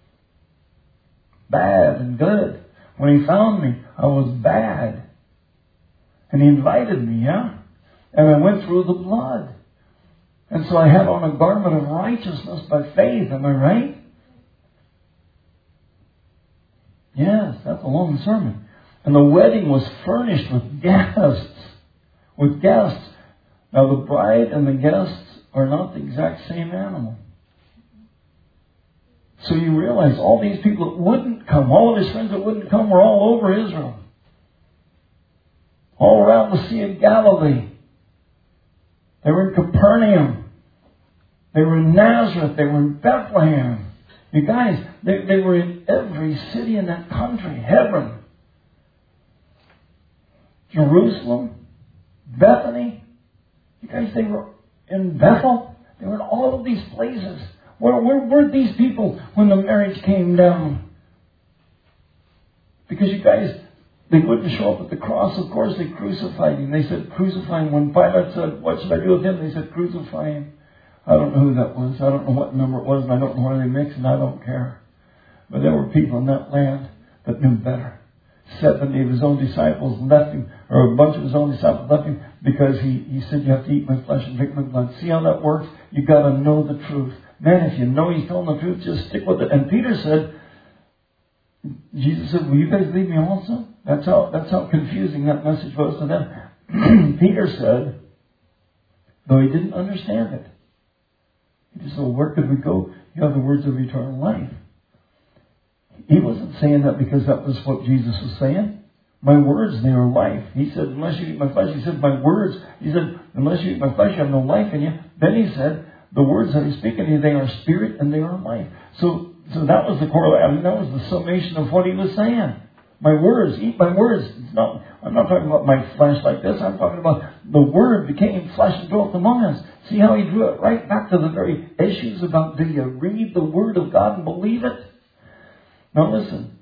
Bad and good. When He found me, I was bad. And He invited me, yeah? And I went through the blood. And so I had on a garment of righteousness by faith, am I right? Yes, that's a long sermon. And the wedding was furnished with guests. With guests. Now the bride and the guests are not the exact same animal. So you realize all these people that wouldn't come, all of His friends that wouldn't come were all over Israel. All around the Sea of Galilee. They were in Capernaum. They were in Nazareth. They were in Bethlehem. You guys, they were in every city in that country. Hebron. Jerusalem. Bethany. You guys, they were in Bethel. They were in all of these places. Where were these people when the marriage came down? Because you guys, they wouldn't show up at the cross. Of course, they crucified Him. They said, crucify Him. When Pilate said, what should I do with Him? They said, crucify Him. I don't know who that was. I don't know what number it was, and I don't know where they mixed, and I don't care. But there were people in that land that knew better. 70 of His own disciples left Him, or a bunch of His own disciples left Him, because He said, you have to eat my flesh and drink my blood. See how that works? You got to know the truth. Man, if you know He's telling the truth, just stick with it. And Peter said, Jesus said, will you guys leave me also? That's how confusing that message was to them. Peter said, though he didn't understand it, he just said, well, where could we go? You have the words of eternal life. He wasn't saying that because that was what Jesus was saying. My words, they are life. He said, unless you eat my flesh, He said, my words. He said, unless you eat my flesh, you have no life in you. Then He said, the words that I speak in you, they are spirit and they are life. So that was the correlation. I mean, that was the summation of what He was saying. My words, eat my words. I'm not talking about my flesh like this. I'm talking about the Word became flesh and dwelt among us. See how He drew it right back to the very issues about, do you read the Word of God and believe it? Now listen.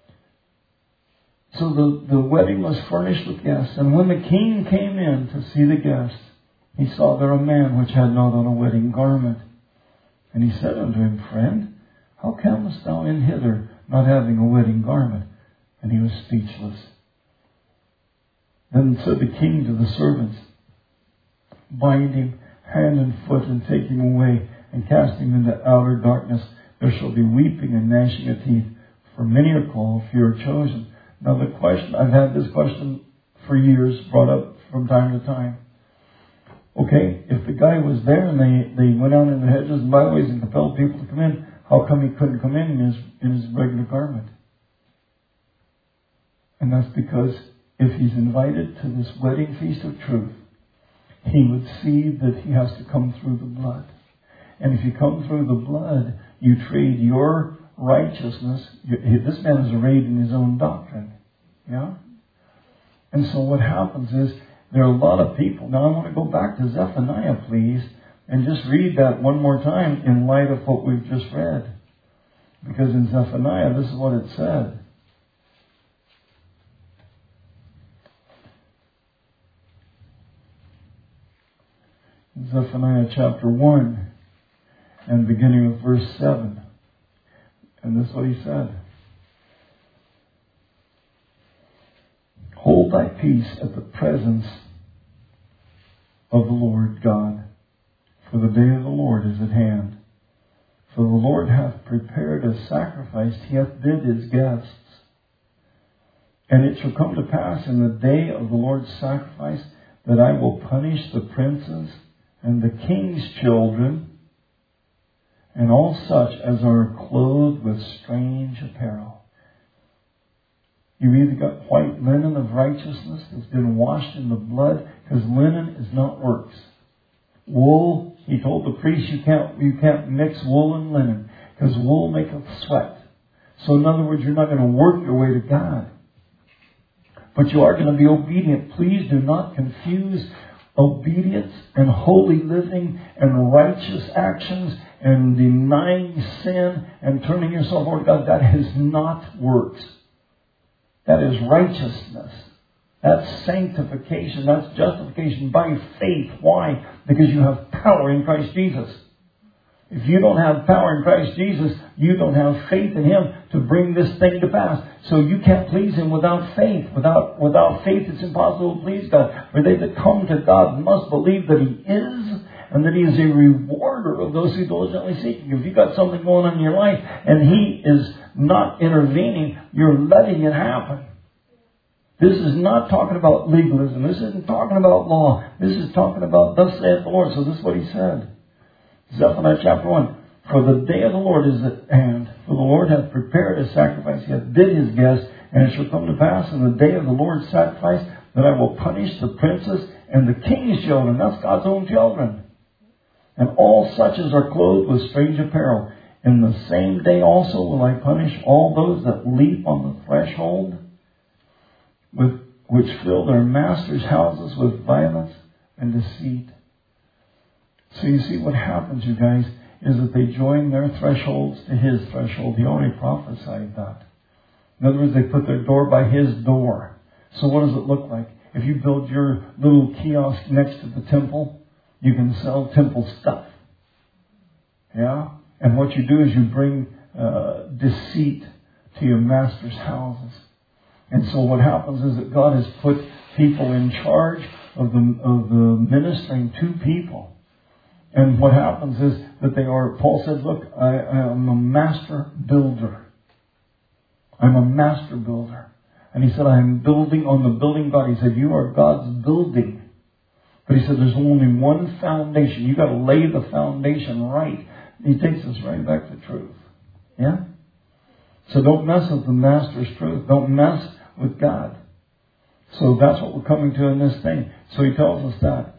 So the wedding was furnished with guests. And when the king came in to see the guests, he saw there a man which had not on a wedding garment. And he said unto him, Friend, how camest thou in hither, not having a wedding garment? And he was speechless. Then said the king to the servants, Bind him hand and foot, and take him away, and cast him into outer darkness. There shall be weeping and gnashing of teeth, for many are called, few are chosen. Now the question, I've had this question for years, brought up from time to time. Okay, if the guy was there and they went out in the hedges and byways and compelled people to come in, how come he couldn't come in his regular garment? And that's because if he's invited to this wedding feast of truth, he would see that he has to come through the blood. And if you come through the blood, you trade your righteousness. This man is arrayed in his own doctrine. Yeah? And so what happens is, there are a lot of people. Now I want to go back to Zephaniah, please, and just read that one more time in light of what we've just read. Because in Zephaniah, this is what it said. Zephaniah chapter 1 and beginning with verse 7. And this is what he said. Hold thy peace at the presence of the Lord God, for the day of the Lord is at hand. For the Lord hath prepared a sacrifice, he hath bid his guests. And it shall come to pass in the day of the Lord's sacrifice that I will punish the princes and the king's children and all such as are clothed with strange apparel. You either got white linen of righteousness that's been washed in the blood, because linen is not works. Wool, he told the priest, you can't mix wool and linen, Because wool maketh sweat. So in other words, you're not going to work your way to God. But you are going to be obedient. Please do not confuse obedience and holy living and righteous actions and denying sin and turning yourself over to God. That is not works. That is righteousness. That's sanctification. That's justification by faith. Why? Because you have power in Christ Jesus. If you don't have power in Christ Jesus, you don't have faith in Him to bring this thing to pass. So you can't please Him without faith. Without faith, it's impossible to please God. For they that come to God must believe that He is, and that He is a rewarder of those who diligently seek Him. If you've got something going on in your life, and He is not intervening, you're letting it happen. This is not talking about legalism. This isn't talking about law. This is talking about thus saith the Lord. So this is what He said. Zephaniah chapter 1. For the day of the Lord is at hand. For the Lord hath prepared a sacrifice. He hath bid His guests. And it shall come to pass in the day of the Lord's sacrifice that I will punish the princes and the king's children. That's God's own children. And all such as are clothed with strange apparel. In the same day also will I punish all those that leap on the threshold, which fill their masters' houses with violence and deceit. So you see what happens, you guys, is that they join their thresholds to His threshold. He already prophesied that. In other words, they put their door by His door. So what does it look like? If you build your little kiosk next to the temple, you can sell temple stuff. Yeah? And what you do is you bring deceit to your master's houses. And so what happens is that God has put people in charge of the ministering to people. And what happens is that they are, Paul said, look, I am a master builder. I'm a master builder. And he said, I am building on the building God. He said, you are God's building. But he said, there's only one foundation. You've got to lay the foundation right. He takes us right back to truth. Yeah? So don't mess with the master's truth. Don't mess with God. So that's what we're coming to in this thing. So he tells us that.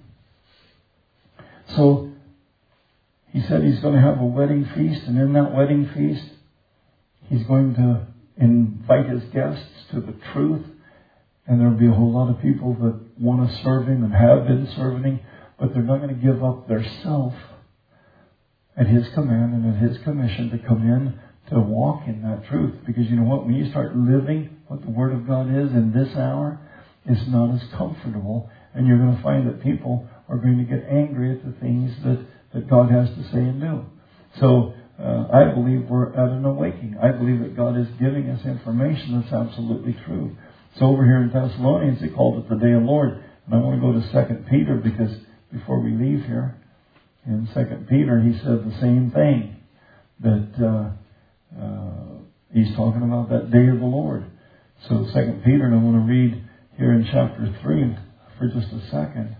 So he said he's going to have a wedding feast, and in that wedding feast, he's going to invite his guests to the truth. And there'll be a whole lot of people that want to serve him and have been serving him, but they're not going to give up their self at his command and at his commission to come in to walk in that truth. Because you know what? When you start living what the Word of God is in this hour, it's not as comfortable. And you're going to find that people are going to get angry at the things that God has to say and do. So I believe we're at an awakening. I believe that God is giving us information that's absolutely true. So over here in Thessalonians, they called it the day of the Lord. And I want to go to 2 Peter, because before we leave here, in 2 Peter, he said the same thing. That he's talking about that day of the Lord. So 2 Peter, and I want to read here in chapter 3 for just a second.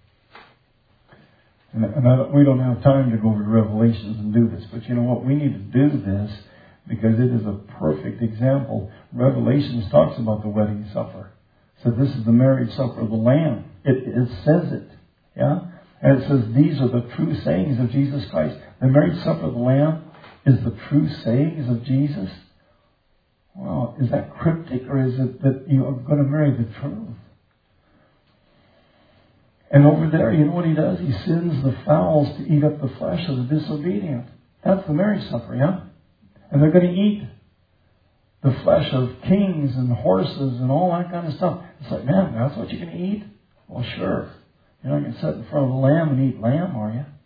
And we don't have time to go over to Revelations and do this. But you know what? We need to do this because it is a perfect example. Revelations talks about the wedding supper. So this is the marriage supper of the Lamb. It says it. Yeah? And it says these are the true sayings of Jesus Christ. The marriage supper of the Lamb is the true sayings of Jesus. Well, is that cryptic, or is it that you are going to marry the truth? And over there, you know what he does? He sends the fowls to eat up the flesh of the disobedient. That's the marriage supper, yeah? And they're going to eat the flesh of kings and horses and all that kind of stuff. It's like, man, that's what you're going to eat? Well, sure. You're not going to sit in front of a lamb and eat lamb, are you?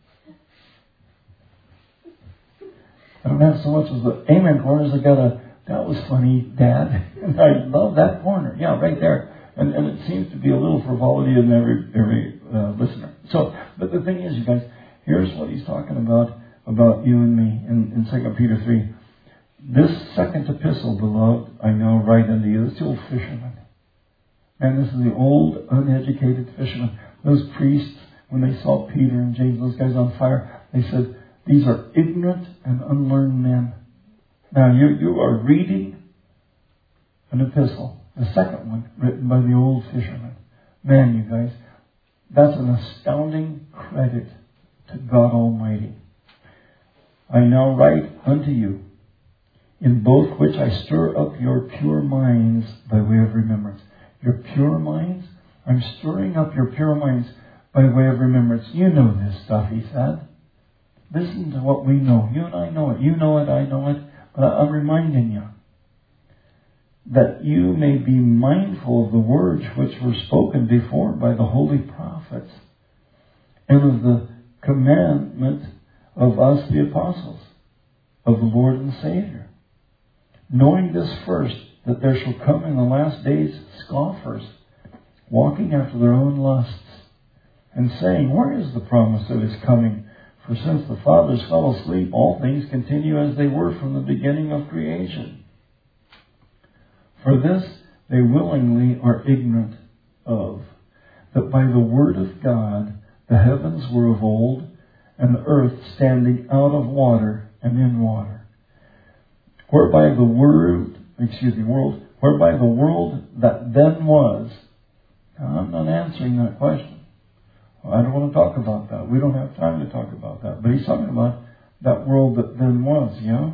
I don't have so much as the amen corners. I got a, that was funny, Dad. And I love that corner. Yeah, right there. And it seems to be a little frivolity in every listener. So, but the thing is, you guys, here's what he's talking about you and me in 2 Peter 3. This second epistle, beloved, I now write unto you. It's the old fishermen. And this is the old, uneducated fishermen. Those priests, when they saw Peter and James, those guys on fire, they said, these are ignorant and unlearned men. Now, you are reading an epistle, the second one, written by the old fishermen. Man, you guys, that's an astounding credit to God Almighty. I now write unto you, in both which I stir up your pure minds by way of remembrance. Your pure minds? I'm stirring up your pure minds by way of remembrance. You know this stuff, he said. Listen to what we know. You and I know it. You know it, I know it. But I'm reminding you that you may be mindful of the words which were spoken before by the holy prophets, and of the commandment of us, the apostles, of the Lord and Savior. Knowing this first, that there shall come in the last days scoffers, walking after their own lusts, and saying, where is the promise of his coming? For since the fathers fell asleep, all things continue as they were from the beginning of creation. For this they willingly are ignorant of, that by the word of God the heavens were of old, and the earth standing out of water and in water, whereby the world that then was. Now, I'm not answering that question. I don't want to talk about that. We don't have time to talk about that. But he's talking about that world that then was, yeah?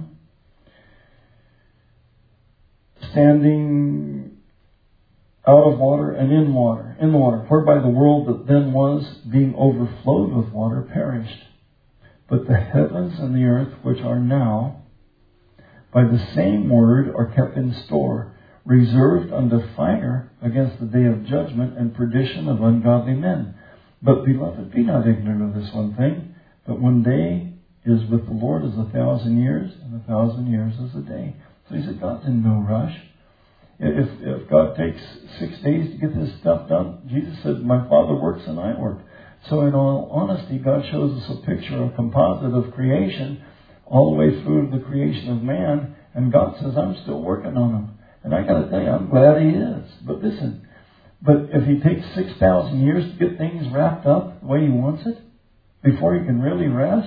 Standing out of water and in the water, whereby the world that then was, being overflowed with water, perished. But the heavens and the earth, which are now, by the same word are kept in store, reserved unto fire against the day of judgment and perdition of ungodly men. But, beloved, be not ignorant of this one thing, that one day is with the Lord as 1,000 years, and 1,000 years as a day. So he said, God's in no rush. If God takes 6 days to get this stuff done, Jesus said, my Father works and I work. So in all honesty, God shows us a picture, a composite of creation, all the way through the creation of man, and God says, I'm still working on him. And I got to tell you, I'm glad he is. But listen, but if he takes 6,000 years to get things wrapped up the way he wants it, before he can really rest,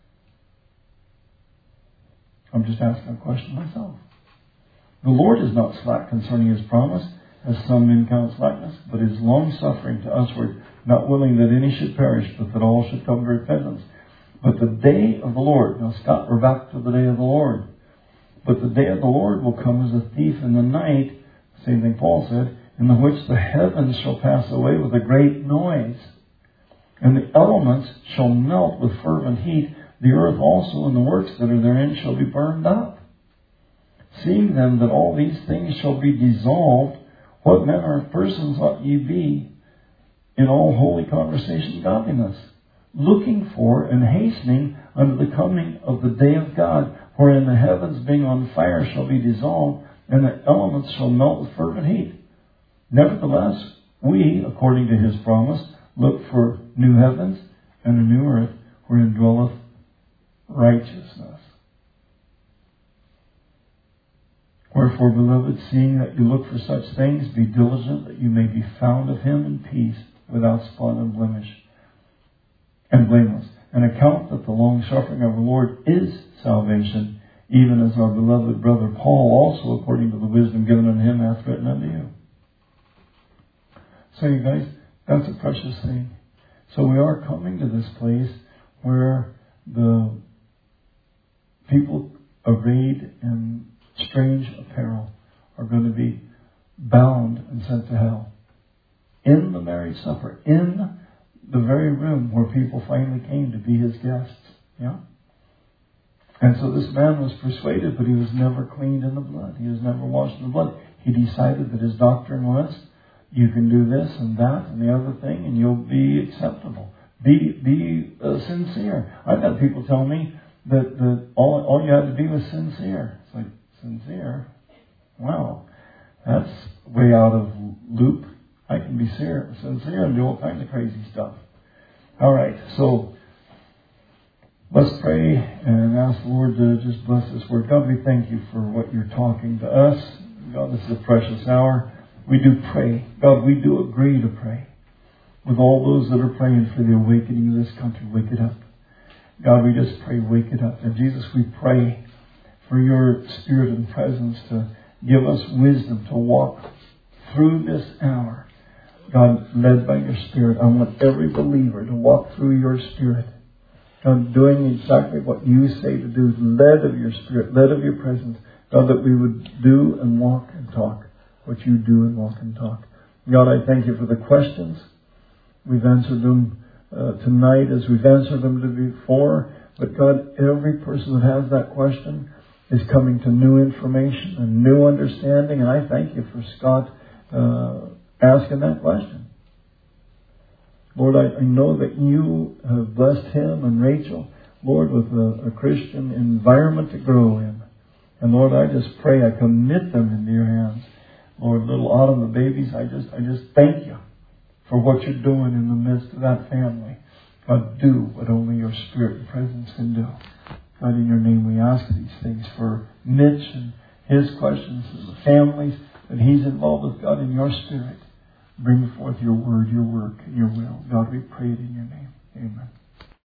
I'm just asking a question myself. The Lord is not slack concerning his promise, as some men count slackness, but is long-suffering to usward, not willing that any should perish, but that all should come to repentance. But the day of the Lord, now Scott, we're back to the day of the Lord. But the day of the Lord will come as a thief in the night, same thing Paul said, in the which the heavens shall pass away with a great noise, and the elements shall melt with fervent heat. The earth also and the works that are therein shall be burned up. Seeing then that all these things shall be dissolved, what manner of persons ought ye be in all holy conversation and godliness, looking for and hastening unto the coming of the day of God, wherein the heavens being on fire shall be dissolved, and the elements shall melt with fervent heat. Nevertheless, we, according to his promise, look for new heavens and a new earth, wherein dwelleth righteousness. Wherefore, beloved, seeing that you look for such things, be diligent that you may be found of him in peace, without spot and blemish, and blameless. And account that the long suffering of the Lord is salvation, even as our beloved brother Paul also, according to the wisdom given unto him, hath written unto you. So you guys, that's a precious thing. So we are coming to this place where the people arrayed in strange apparel are going to be bound and sent to hell. In the marriage supper, in the very room where people finally came to be his guests. Yeah? And so this man was persuaded, but he was never cleaned in the blood. He was never washed in the blood. He decided that his doctrine was, you can do this and that and the other thing, and you'll be acceptable. Be sincere. I've had people tell me that all you had to be was sincere. It's like, sincere? Wow, that's way out of loop. I can be sincere and do all kinds of crazy stuff. All right, so let's pray and ask the Lord to just bless this word. God, we thank you for what you're talking to us. God, this is a precious hour. We do pray. God, we do agree to pray with all those that are praying for the awakening of this country. Wake it up. God, we just pray, wake it up. And Jesus, we pray for your spirit and presence to give us wisdom to walk through this hour. God, led by your spirit, I want every believer to walk through your spirit God, doing exactly what you say to do, led of your Spirit, led of your presence. God, that we would do and walk and talk what you do and walk and talk. God, I thank you for the questions. We've answered them tonight as we've answered them before. But God, every person that has that question is coming to new information and new understanding. And I thank you for Scott asking that question. Lord, I know that you have blessed him and Rachel, Lord, with a Christian environment to grow in. And Lord, I just pray, I commit them into your hands. Lord, little Autumn, the babies, I just thank you for what you're doing in the midst of that family. God, do what only your Spirit and presence can do. God, in your name we ask these things for Mitch and his questions and the families that he's involved with. God, in your Spirit, bring forth your word, your work, and your will. God, we pray it in your name. Amen.